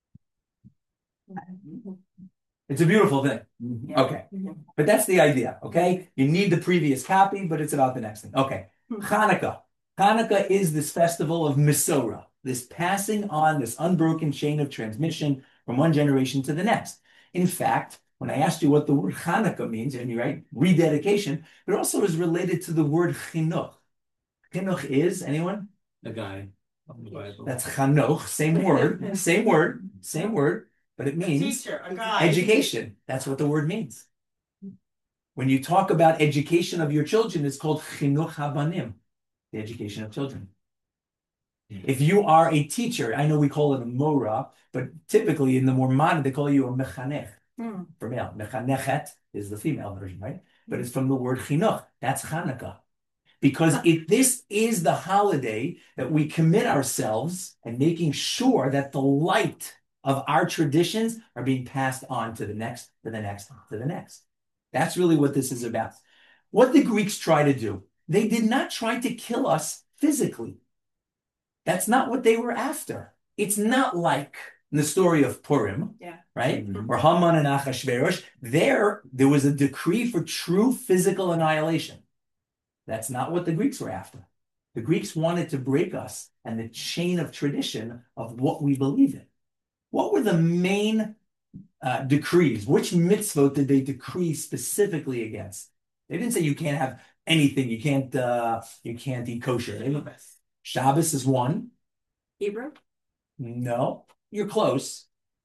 It's a beautiful thing. Okay. But that's the idea, okay? You need the previous copy, but it's about the next thing. Okay. Hanukkah. Hanukkah is this festival of Mesorah, this passing on, this unbroken chain of transmission from one generation to the next. In fact, when I asked you what the word Hanukkah means, and you right, rededication, but also is related to the word chinuch. Chinuch is, anyone? The guy of the Bible. That's chanoch, same word, same word, same word, but it A means teacher, a guy. education. That's what the word means. When you talk about education of your children, it's called chinuch habanim, the education of children. If you are a teacher, I know we call it a mora, but typically in the more modern, they call you a mechanech. Hmm. For male, mechanechet is the female version, right? But it's from the word chinuch. That's Hanukkah. Because it, this is the holiday that we commit ourselves and making sure that the light of our traditions are being passed on to the next, to the next, to the next. That's really what this is about. What the Greeks try to do, they did not try to kill us physically. That's not what they were after. It's not like in the story of Purim, Yeah. right? Mhm. Or Haman and Achashverosh. There, there was a decree for true physical annihilation. That's not what the Greeks were after. The Greeks wanted to break us and the chain of tradition of what we believe in. What were the main uh, decrees? Which mitzvot did they decree specifically against? They didn't say you can't have anything. You can't. Uh, you can't eat kosher. They- Shabbos is one. Hebrew? No, you're close.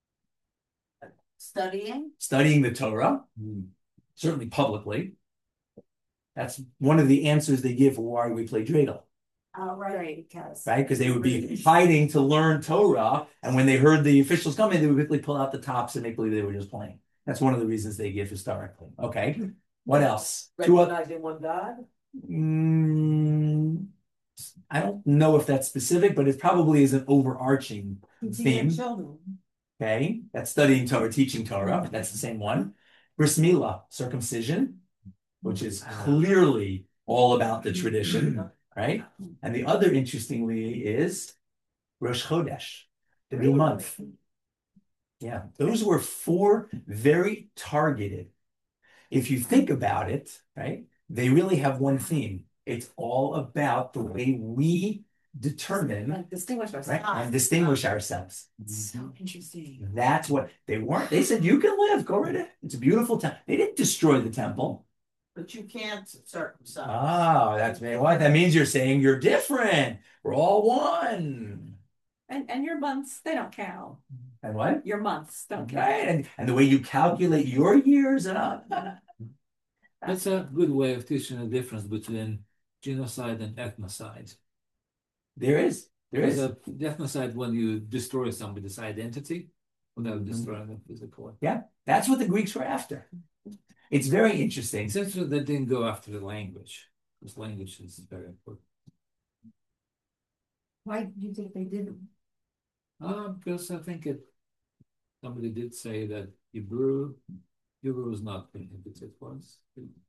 Studying? Studying the Torah, certainly publicly. That's one of the answers they give for why we play dreidel, Oh, right, because. right? Because they would be hiding to learn Torah, and when they heard the officials coming, they would quickly pull out the tops and make believe they were just playing. That's one of the reasons they give historically. Okay, what else? Two oth- Recognizing one God? Mm, I don't know if that's specific, but it probably is an overarching theme. Okay, that's studying Torah, teaching Torah. That's the same one. Bris Milah, circumcision, which is clearly all about the tradition, right? And the other, interestingly, is Rosh Chodesh, the new month. Yeah, those were four very targeted. If you think about it, right, they really have one theme. It's all about the way we determine, Like distinguish right, ourselves. and distinguish ourselves. So interesting. That's what they weren't. They said, you can live, go right ahead. It's a beautiful temple. They didn't destroy the temple. But you can't circumcise. Oh, that's what that means. You're saying you're different. We're all one. And and your months, they don't count. And what? Your months don't count. Right. And, and the way you calculate your years and all. That's a good way of teaching the difference between genocide and ethnocide. There is. There There's is. a ethnocide when you destroy somebody's identity without destroying them physically. Yeah. That's what the Greeks were after. It's very interesting. Essentially, they didn't go after the language, because language is very important. Why do you think they didn't? Uh, because I think it, somebody did say that Hebrew, Hebrew was not prohibited once.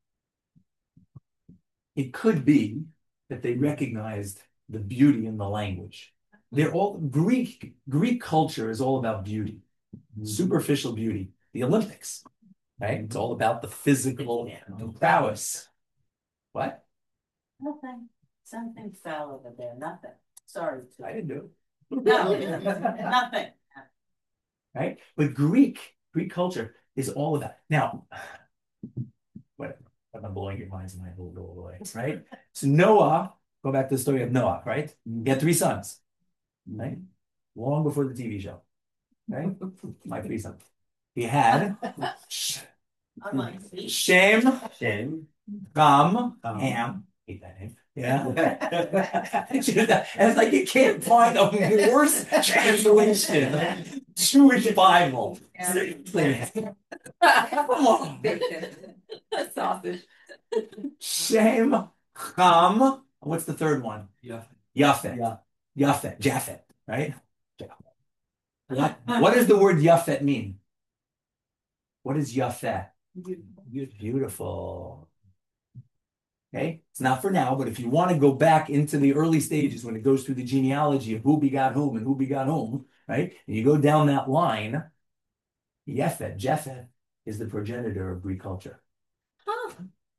It could be that they recognized the beauty in the language. They're all Greek. Greek culture is all about beauty, superficial beauty. The Olympics, right? It's all about the physical prowess. What? Nothing. Something fell over there. Nothing. Sorry. I didn't do it. No, nothing. Right? But Greek, Greek culture is all about. Now, what? I'm blowing your minds, and I will go away, right? So Noah, go back to the story of Noah, right? He had three sons, right? Long before the T V show, right? My three sons. He had Unlike me. Shem, Shem. Ham, Ham. Ham. Hate that name. Yeah. And it's like you can't find a worse translation. Jewish Bible. Seriously. Come on. Sausage. Shem, Ham. What's the third one? Yeah. Yafet. Yeah. Yafet. Japhet, right? What, what does the word Yafet mean? What is Yafet? Beautiful. Okay, it's not for now, but if you want to go back into the early stages when it goes through the genealogy of who begot whom and who begot whom, right? And you go down that line, Yefet, Japheth is the progenitor of Greek culture. Huh.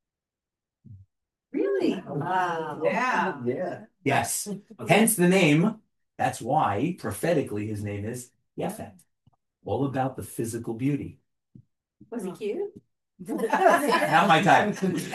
Really? Wow. Yeah. Yeah. Yes, hence the name. That's why prophetically his name is Yefet. All about the physical beauty. Was he cute? Not my type.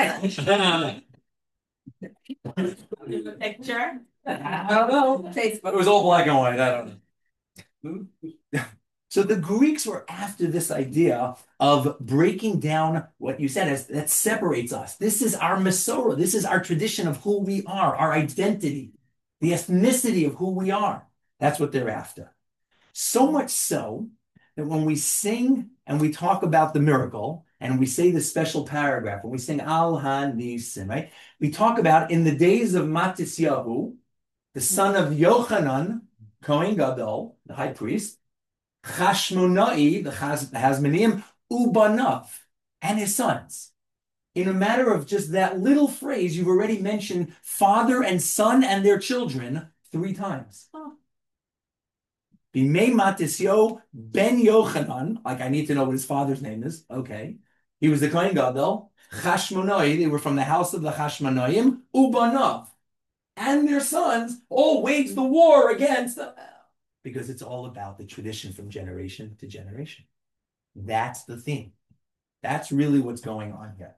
Picture? I don't know. It Facebook. was all black and white. I don't know. So the Greeks were after this idea of breaking down what you said as that separates us. This is our Masorah. This is our tradition of who we are, our identity, the ethnicity of who we are. That's what they're after. So much so that when we sing and we talk about the miracle and we say the special paragraph, when we sing Al HaNisim, right? We talk about in the days of Matisyahu, the son of Yochanan, Kohen Gadol, the high priest, Chashmonai, the Chaz, Hasmoneim, Ubanav, and his sons. In a matter of just that little phrase, you've already mentioned father and son and their children three times. Bimei Matisyo ben Yochanan, like I need to know what his father's name is. Okay. He was the Kohen Gadol. Chashmonai, they were from the house of the Chashmonaim, Ubanav. And their sons all waged the war against the... Because it's all about the tradition from generation to generation. That's the theme. That's really what's going on here.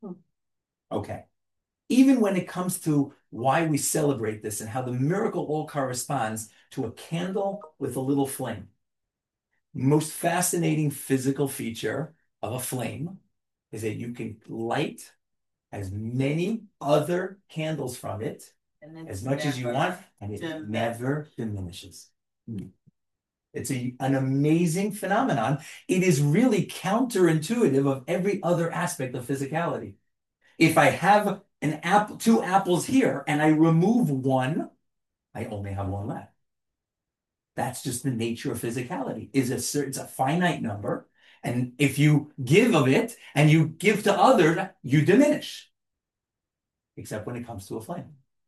Okay. Even when it comes to why we celebrate this and how the miracle all corresponds to a candle with a little flame. Most fascinating physical feature of a flame is that you can light as many other candles from it as much as you want, and it diminish. never diminishes. It's a, an amazing phenomenon. It is really counterintuitive of every other aspect of physicality. If I have an apple, two apples here, and I remove one, I only have one left. That's just the nature of physicality. Is a certain, it's a finite number, and if you give of it and you give to others, you diminish. Except when it comes to a flame.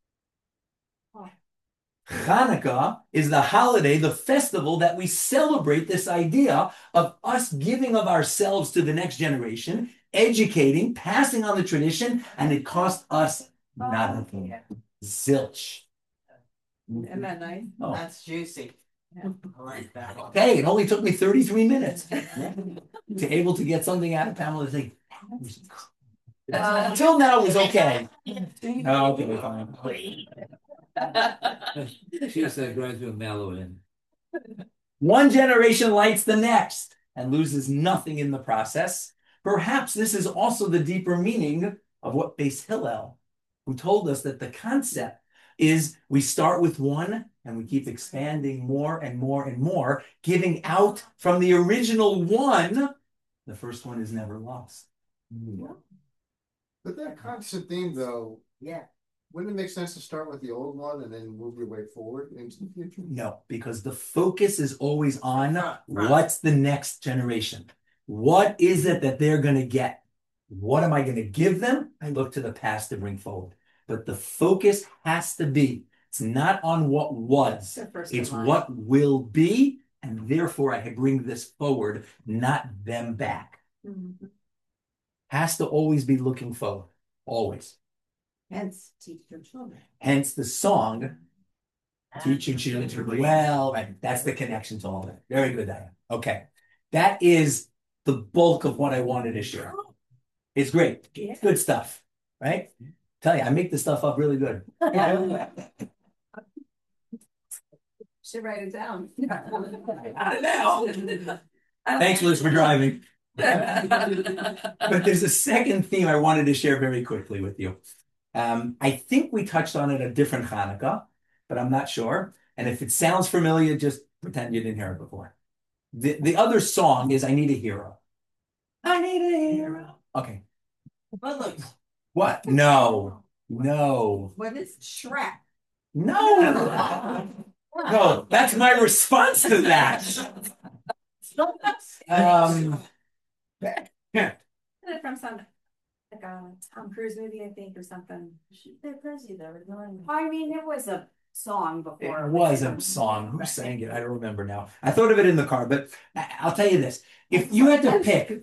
Hanukkah is the holiday, the festival that we celebrate this idea of us giving of ourselves to the next generation, educating, passing on the tradition, and it cost us nothing. Zilch. Isn't that nice? Oh. That's juicy. I like that. Okay, it only took me thirty-three minutes to able to get something out of Pamela to think, until now it was okay. Oh, okay, fine. She's that graduate mellow in. One generation lights the next and loses nothing in the process. Perhaps this is also the deeper meaning of what Beis Hillel, who told us that the concept is we start with one and we keep expanding more and more and more, giving out from the original one. The first one is never lost. But that constant theme though, Yeah. wouldn't it make sense to start with the old one and then move your way forward into the future? No, because the focus is always on Front, front. what's the next generation? What is it that they're going to get? What am I going to give them? I look to the past to bring forward. But the focus has to be, it's not on what was, The first it's in line. what will be, and therefore I bring this forward, not them back. Mhm. Has to always be looking forward, always. Hence, teach your children. Hence the song, teaching children well, right? That's the connection to all that. Very good, Diane. Okay. That is the bulk of what I wanted to share. It's great. It's good stuff, right? Tell you, I make this stuff up really good. Should write it down. Thanks, Liz, for driving. But there's a second theme I wanted to share very quickly with you. Um, I think we touched on it a different Hanukkah, but I'm not sure. And if it sounds familiar, just pretend you didn't hear it before. The, the other song is I Need a Hero. I need a hero. Okay. But look, What? No. No. What is Shrek? No. No. That's my response to that. Um, From some like a Tom Cruise movie, I think, or something. They're crazy, they were doing. I mean, there was a song before. It was a song. Who sang it? I don't remember now. I thought of it in the car, but I- I'll tell you this. If you had to pick,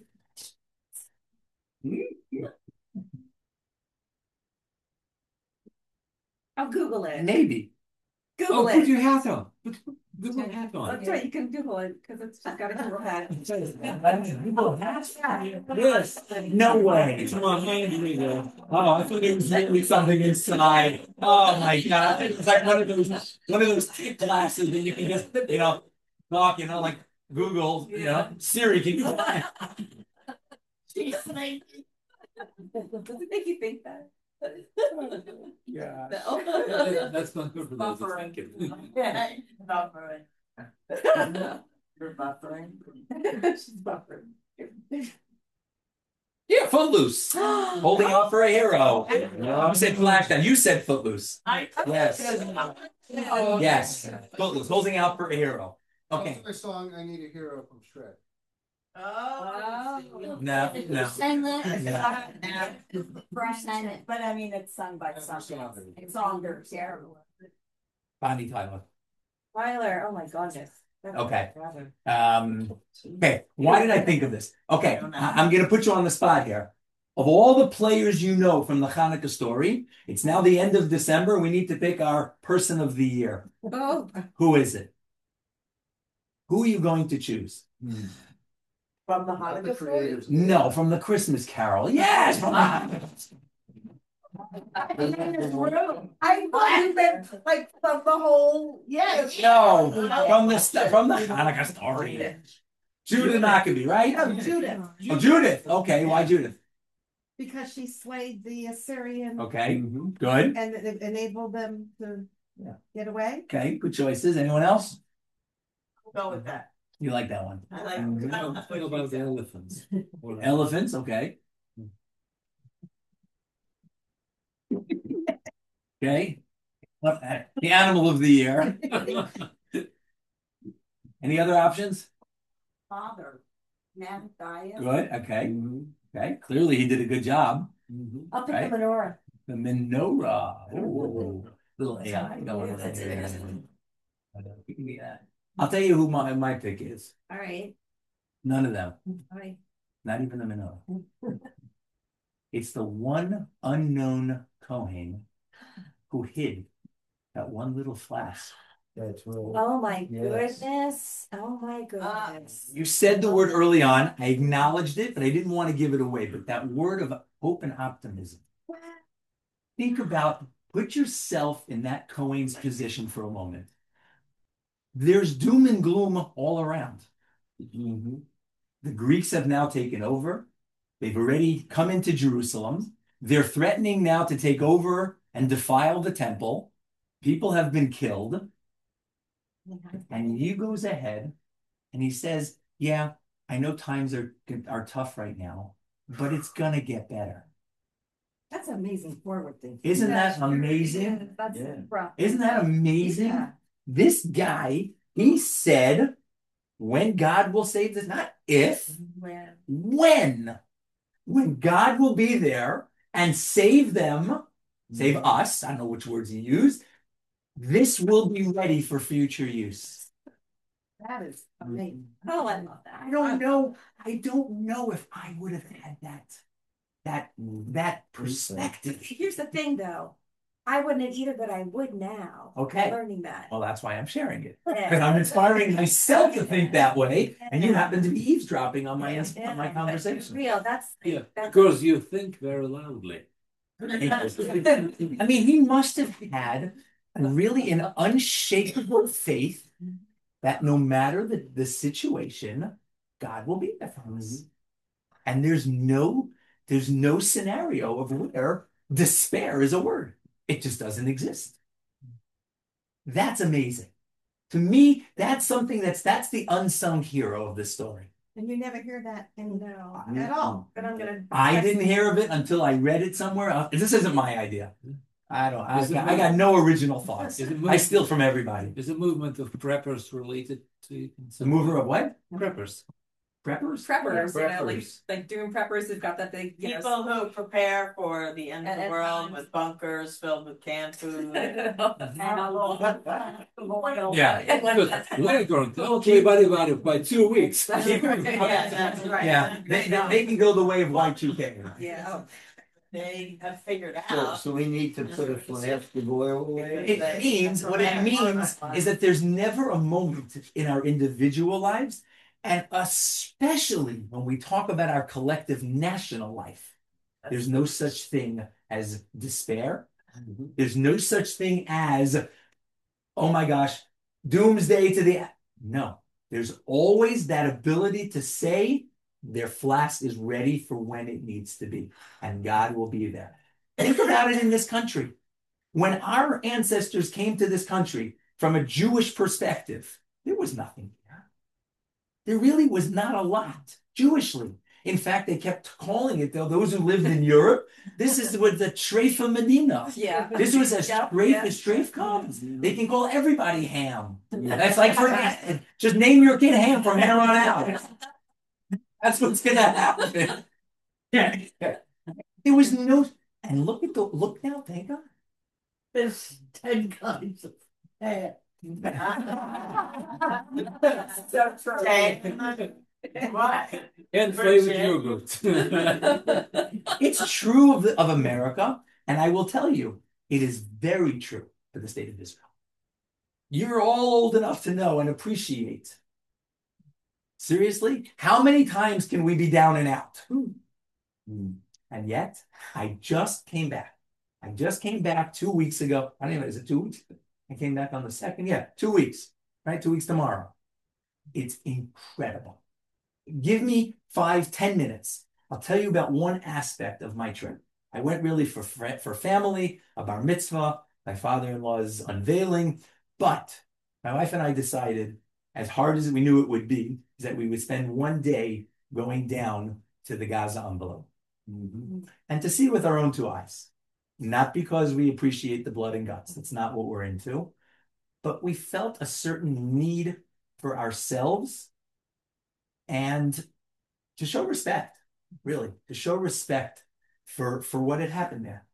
I'll Google it. maybe. Google Oh, put it. your hat on. Put, put your hat on. That's right, you can Google it, because it's just got a Google hat. Yes. No way. Come on, hand me there. Oh, I thought it was really something inside. Oh my God. It's like one of those one of those tip classes that you can just, you know, talk, you know, like Google, you know, Siri can you find. Does it make you think that? Yeah. Yeah, That's not good for those. that Buffering. think it. Yeah, buffering. You're buffering. She's buffering. Yeah, Footloose. Holding out for a hero. You said Flashdown. You said Footloose. I. Yes. Yes. Footloose. Holding out for a hero. Okay. The song I Need a Hero from Shrek. Oh. No, no. Sang that? Yeah. Sang it, but I mean, it's sung by That's something not else. it. It's Saunders, yeah. Bonnie Tyler. Tyler, oh my goodness. Okay. Um, okay. Why did I think of this? Okay. I- I'm going to put you on the spot here. Of all the players you know from the Hanukkah story, it's now the end of December. We need to pick our person of the year. Oh, Who is it? Who are you going to choose? From the Not the Hanukkah story? creators. No, from the Christmas Carol. Yes, from the I thought that like from the whole, yes. No, from the st- from the Hanukkah story. Judith Maccabee, right? No, Judith, Oh, Judith. Okay, why Judith? because she slayed the Assyrian Okay, good. and it enabled them to Yeah. get away. Okay, good choices. Anyone else? Go with that. You like that one? I like. Mhm. I How like what you about the said. elephants? Or- Elephants, okay. Okay. What, the animal of the year. Any other options? Father, Mattathias. Good, okay. Okay, clearly he did a good job. Up in Right. the menorah. The menorah. Ooh, little A I going on there. Yeah. I'll tell you who my, my pick is. all right, None of them. all right. Not even the menorah. It's the one unknown Kohen who hid that one little flask. That's real. Oh my Yes. goodness, oh my goodness. You said the word early on. I acknowledged it, but I didn't want to give it away. But that word of hope and optimism. Think about, put yourself in that Cohen's position for a moment. There's doom and gloom all around. Mhm. The Greeks have now taken over. They've already come into Jerusalem. They're threatening now to take over and defile the temple. People have been killed. And he goes ahead and he says, yeah, I know times are, are tough right now, but it's gonna get better. That's amazing forward thinking. Isn't that amazing? That's Yeah. rough. Isn't that amazing? Yeah. This guy, he said, when God will save this, not if, When? when. When God will be there and save them, save us, I don't know which words he used, this will be ready for future use. That is amazing. Oh, I love that. I don't know. I don't know if I would have had that, that, that perspective. Here's the thing, though. I wouldn't have either, but I would now. Okay. Learning that. Well, that's why I'm sharing it. Yeah. Because I'm inspiring myself to think that way, and you happen to be eavesdropping on my on my Yeah. conversation. Real, that's. Yeah, that's- because you think very loudly. I mean, he must have had really an unshakable faith that no matter the, the situation, God will be there for us. And there's no there's no scenario of where despair is a word. It just doesn't exist. That's amazing. To me, that's something that's that's the unsung hero of this story. And you never hear that in No. at all. But I'm gonna. I didn't hear of it until I read it somewhere else. This isn't my idea. I don't. I, Is it- got, I got no original thoughts. Is it I movement- steal from everybody. Is a movement of preppers related to The mover of what? preppers? preppers. Preppers, you know, like, Preppers. like doing preppers, they've got that big, you know. People who prepare for the end of And- the and world times. with bunkers filled with canned food. And a little. loyal. Yeah. We're going to tell everybody about it by two weeks. That's right. Yeah, that's right. Yeah, they, they, they can go the way of Y two K. Yeah, they have figured So, out. so we need to put a flask of oil away. It means, what it means is that there's never a moment in our individual lives, and especially when we talk about our collective national life, there's no such thing as despair. There's no such thing as, oh my gosh, doomsday to the. No, there's always that ability to say their flask is ready for when it needs to be, and God will be there. Think about it in this country. When our ancestors came to this country from a Jewish perspective, there was nothing there. There really was not a lot, Jewishly. In fact, they kept calling it, though, those who lived in Europe, this is what the Treifa Medina. Yeah. This was a Yeah, strafe, yeah. a strafe comes. They can call everybody Ham. That's like, forget, just name your kid Ham from here on out. That's what's gonna happen. Yeah. There was no, and look at the, look now, thank God. There's ten kinds of hair. Right. And For flavored sure. yogurt. It's true of, the, of America, and I will tell you, it is very true for the state of Israel. You're all old enough to know and appreciate. Seriously, how many times can we be down and out? And yet, I just came back. I just came back two weeks ago. I don't even know, is it two weeks? I came back on the second. Yeah, two weeks, right? Two weeks tomorrow. It's incredible. Give me five, ten minutes. I'll tell you about one aspect of my trip. I went really for fr- for family, a bar mitzvah, my father-in-law's unveiling, but my wife and I decided, as hard as we knew it would be, is that we would spend one day going down to the Gaza envelope and to see with our own two eyes. Not because we appreciate the blood and guts. That's not what we're into. But we felt a certain need for ourselves and to show respect, really, to show respect for, for what had happened there.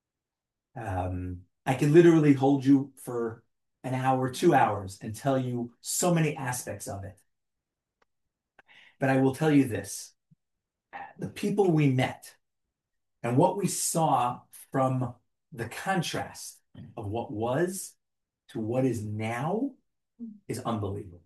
Um, I could literally hold you for an hour, two hours, and tell you so many aspects of it. But I will tell you this. The people we met and what we saw from the contrast of what was to what is now is unbelievable.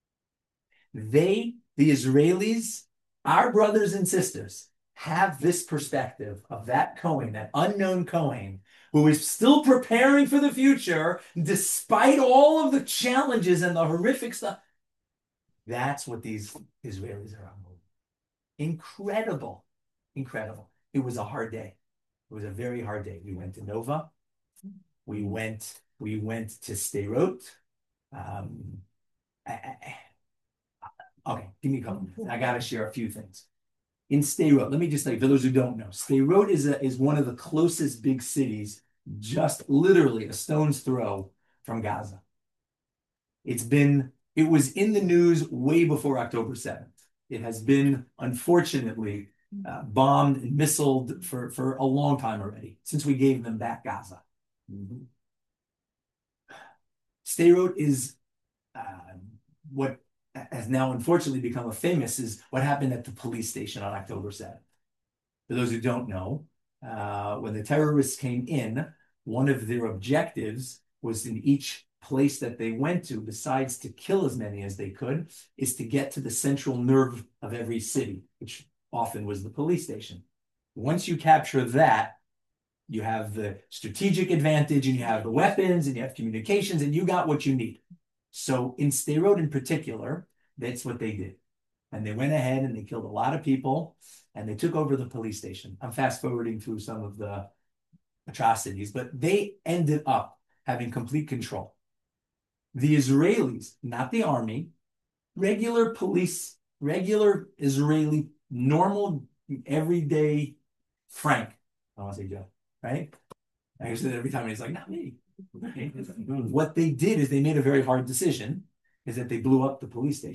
They, the Israelis, our brothers and sisters, have this perspective of that Cohen, that unknown Cohen, who is still preparing for the future despite all of the challenges and the horrific stuff. That's what these Israelis are on. Incredible. Incredible. It was a hard day. It was a very hard day. We went to Nova. We went, we went to Sderot. Um, I, I, okay, give me a couple minutes. I gotta share a few things. In Sderot, let me just say, for those who don't know, Sderot is a, is one of the closest big cities, just literally a stone's throw from Gaza. It's been, it was in the news way before October seventh. It has been, unfortunately, uh, bombed and missiled for, for a long time already, since we gave them back Gaza. Mm-hmm. Sderot is uh, what has now unfortunately become a famous is what happened at the police station on October seventh. For those who don't know, uh, when the terrorists came in, one of their objectives was in each place that they went to, besides to kill as many as they could, is to get to the central nerve of every city, which often was the police station. Once you capture that, you have the strategic advantage and you have the weapons and you have communications and you got what you need. So in Sderot in particular, that's what they did. And they went ahead and they killed a lot of people and they took over the police station. I'm fast forwarding through some of the atrocities, but they ended up having complete control. The Israelis, not the army, regular police, regular Israeli, normal, everyday Frank, I don't want to say Joe, right? I said every time he's like, not me. Right? What they did is they made a very hard decision, is that they blew up the police station.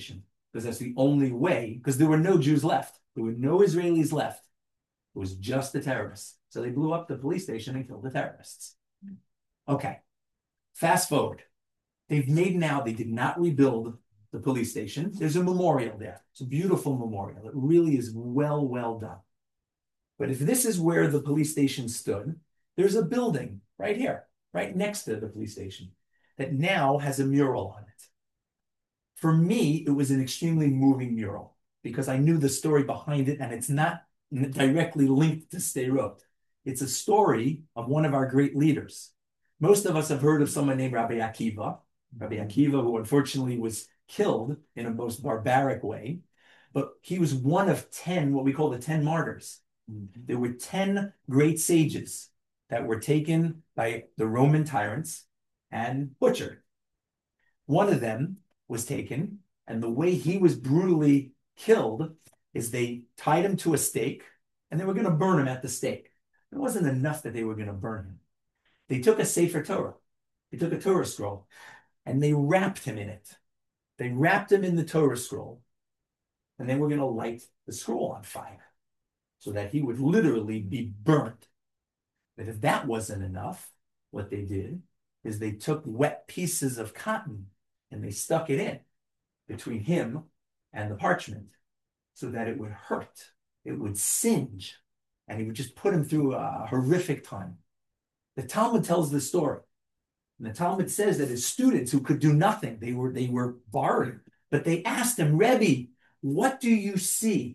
because that's the only way, because there were no Jews left. There were no Israelis left. It was just the terrorists. So they blew up the police station and killed the terrorists. Okay. Fast forward. They've made now, they did not rebuild the police station. There's a memorial there. It's a beautiful memorial. It really is well, well done. But if this is where the police station stood, there's a building right here, right next to the police station, that now has a mural on it. For me, it was an extremely moving mural because I knew the story behind it, and it's not directly linked to Sderot. It's a story of one of our great leaders. Most of us have heard of someone named Rabbi Akiva. Rabbi Akiva, who unfortunately was killed in a most barbaric way, but he was one of ten, what we call the ten martyrs. Mm-hmm. There were ten great sages that were taken by the Roman tyrants and butchered. One of them was taken, and the way he was brutally killed is they tied him to a stake, and they were going to burn him at the stake. It wasn't enough that they were going to burn him. They took a Sefer Torah. They took a Torah scroll, and they wrapped him in it. They wrapped him in the Torah scroll, and they were going to light the scroll on fire so that he would literally be burnt. But if that wasn't enough, what they did is they took wet pieces of cotton and they stuck it in between him and the parchment so that it would hurt, it would singe, and he would just put him through a horrific time. The Talmud tells the story. And the Talmud says that his students who could do nothing, they were, they were barred, but they asked him, Rebbe, what do you see?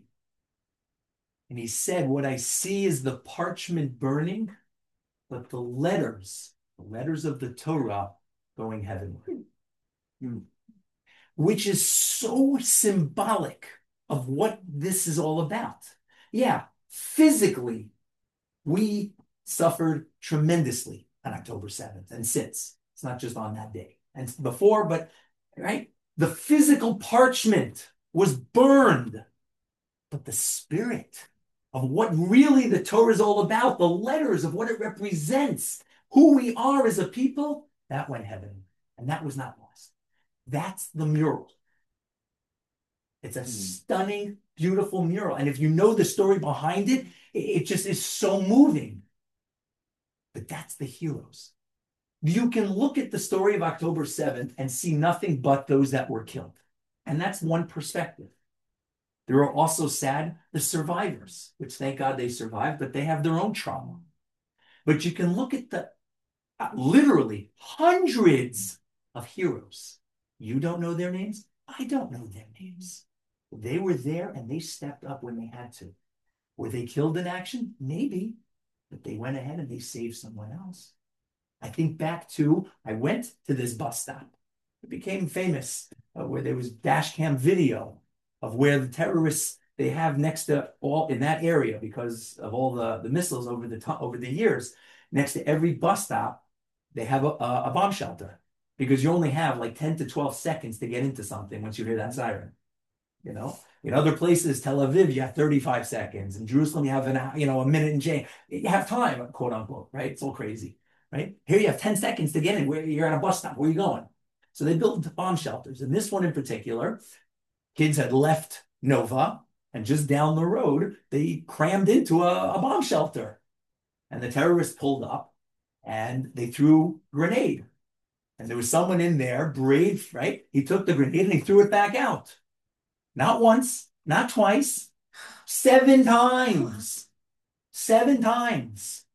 And he said, what I see is the parchment burning, but the letters, the letters of the Torah going heavenward. Hmm. Which is so symbolic of what this is all about. Yeah, physically, we suffered tremendously on October seventh and since. It's not just on that day. And before, but, right? The physical parchment was burned, but the spirit of what really the Torah is all about, the letters of what it represents, who we are as a people, that went heaven. And that was not lost. That's the mural. It's a mm. stunning, beautiful mural. And if you know the story behind it, it just is so moving. But that's the heroes. You can look at the story of October seventh and see nothing but those that were killed. And that's one perspective. There are also sad, the survivors, which thank God they survived, but they have their own trauma. But you can look at the uh, literally hundreds of heroes. You don't know their names. I don't know their names. They were there and they stepped up when they had to. Were they killed in action? Maybe. But they went ahead and they saved someone else. I think back to, I went to this bus stop. It became famous uh, where there was dash cam video of where the terrorists, they have next to all in that area because of all the, the missiles over the over the years, next to every bus stop, they have a, a, a bomb shelter because you only have like ten to twelve seconds to get into something once you hear that siren. You know, in other places, Tel Aviv, you have thirty-five seconds. In Jerusalem, you have an, you know, a minute and change. You have time, quote unquote, right? It's all crazy, right? Here you have ten seconds to get in. Where you're at a bus stop. Where are you going? So they built bomb shelters. And this one in particular, kids had left Nova, and just down the road, they crammed into a, a bomb shelter. And the terrorists pulled up, and they threw a grenade. And there was someone in there, brave, right? He took the grenade and he threw it back out. Not once, not twice, seven times. Seven times.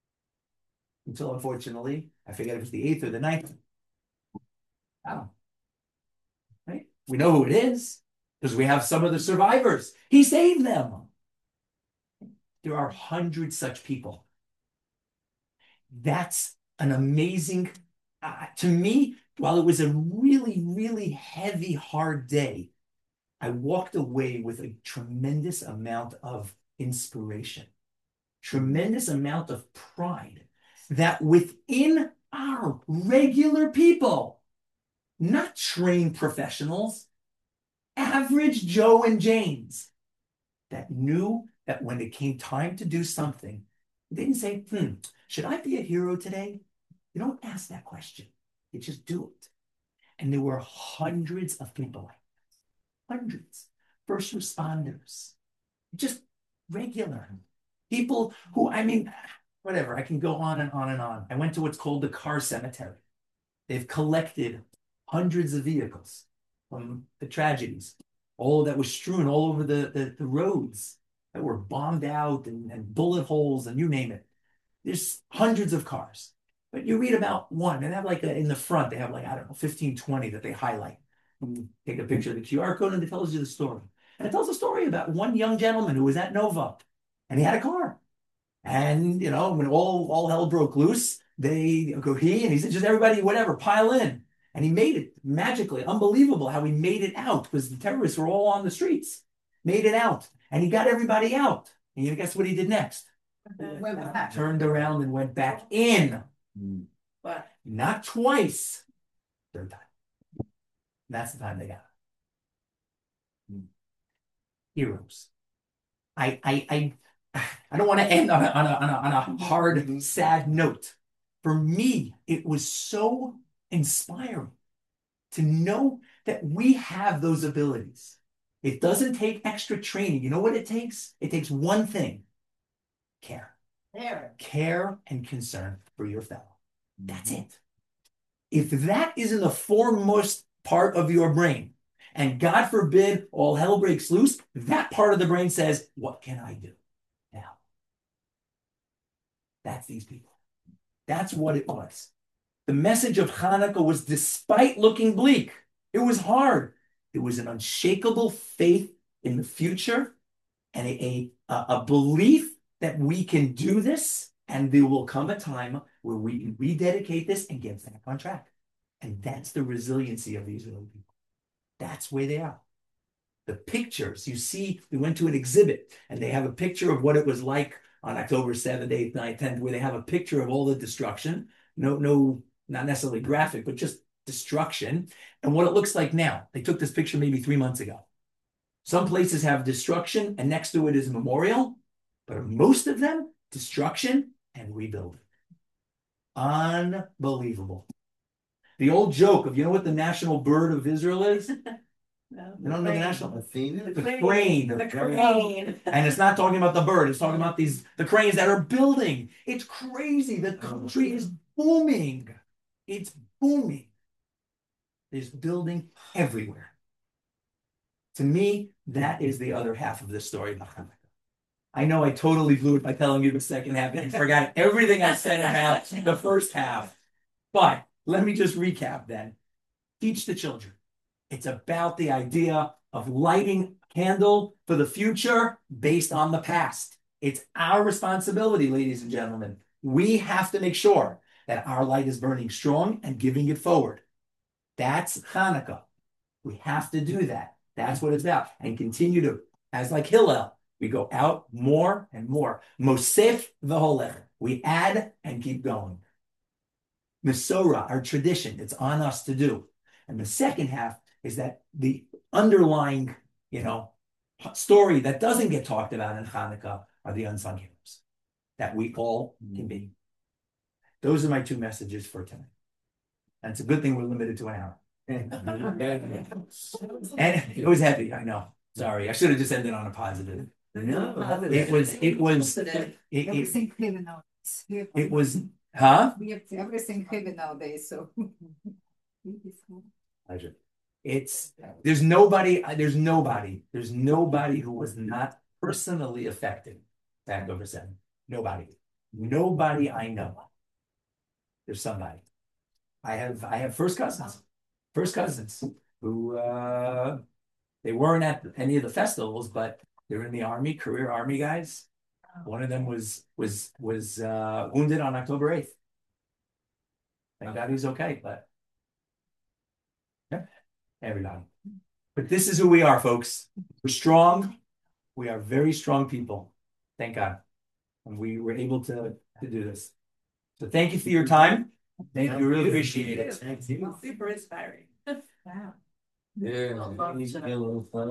Until, unfortunately, I forget if it was the eighth or the ninth. I don't know. Right? We know who it is because we have some of the survivors. He saved them. There are hundreds such people. That's an amazing, uh, to me, while it was a really, really heavy, hard day, I walked away with a tremendous amount of inspiration, tremendous amount of pride that within our regular people, not trained professionals, average Joe and Janes, that knew that when it came time to do something, they didn't say, hmm, should I be a hero today? You don't ask that question. You just do it. And there were hundreds of people like that. hundreds. First responders, just regular people who, I mean, whatever, I can go on and on and on. I went to what's called the car cemetery. They've collected hundreds of vehicles from the tragedies, all that was strewn all over the, the, the roads that were bombed out and, and bullet holes and you name it. There's hundreds of cars, but you read about one and they have like a, in the front, they have like, I don't know, fifteen, twenty that they highlight. And you take a picture of the Q R code and it tells you the story. And it tells a story about one young gentleman who was at Nova and he had a car. And, you know, when all, all hell broke loose, they go, he, and he said, just everybody, whatever, pile in. And he made it magically, unbelievable how he made it out because the terrorists were all on the streets, made it out. And he got everybody out. And you guess what he did next? Turned around and went back in. But Not twice. Third time. And that's the time they got it. Heroes. I, I, I, I don't want to end on a, on a, on a, on a hard, sad note. For me, it was so inspiring to know that we have those abilities. It doesn't take extra training. You know what it takes? It takes one thing. Care. there, Care and concern for your fellow. That's it. If that isn't the foremost part of your brain, and God forbid all hell breaks loose, that part of the brain says, what can I do now? That's these people. That's what it was. The message of Hanukkah was, despite looking bleak, it was hard. It was an unshakable faith in the future and a, a, a belief that we can do this, and there will come a time where we can rededicate this and get back on track. And that's the resiliency of these little people. That's where they are. The pictures, you see, we went to an exhibit and they have a picture of what it was like on October seventh, eighth, ninth, tenth, where they have a picture of all the destruction. No, no, not necessarily graphic, but just destruction. And what it looks like now. They took this picture maybe three months ago. Some places have destruction and next to it is a memorial, but most of them, destruction and rebuilding. Unbelievable. The old joke of, you know what the national bird of Israel is? no, You don't know the national? Athena? The crane. the crane. And it's not talking about the bird. It's talking about these the cranes that are building. It's crazy. The country is booming. It's booming. There's building everywhere. To me, that is the other half of this story about Hanukkah. I know I totally blew it by telling you the second half and forgot everything I said about the first half. But let me just recap then. Teach the children. It's about the idea of lighting a candle for the future based on the past. It's our responsibility, ladies and gentlemen. We have to make sure that our light is burning strong and giving it forward. That's Hanukkah. We have to do that. That's what it's about. And continue to, as like Hillel, we go out more and more. Mosef v'holech. We add and keep going. Mesorah, our tradition, it's on us to do. And the second half is that the underlying, you know, story that doesn't get talked about in Hanukkah are the unsung heroes that we all can be. Those are my two messages for tonight. And it's a good thing we're limited to an hour. And it was heavy, I know. Sorry, I should have just ended on a positive. No. It was, it was, it, it, Everything heavy nowadays. it was, huh? We have everything heavy nowadays, so. Pleasure. It's, there's nobody, there's nobody, there's nobody who was not personally affected back over seven. Nobody. Nobody I know. There's somebody. I have, I have first cousins, first cousins who, uh, they weren't at any of the festivals, but they're in the army, career army guys. One of them was, was, was, uh, wounded on October eighth. Thank God he's okay, but yeah, everybody. But this is who we are, folks. We're strong. We are very strong people. Thank God. And we were able to, to do this. So thank you for your time. Thank you. Really appreciate it. Thank you. Super inspiring. Wow. Yeah.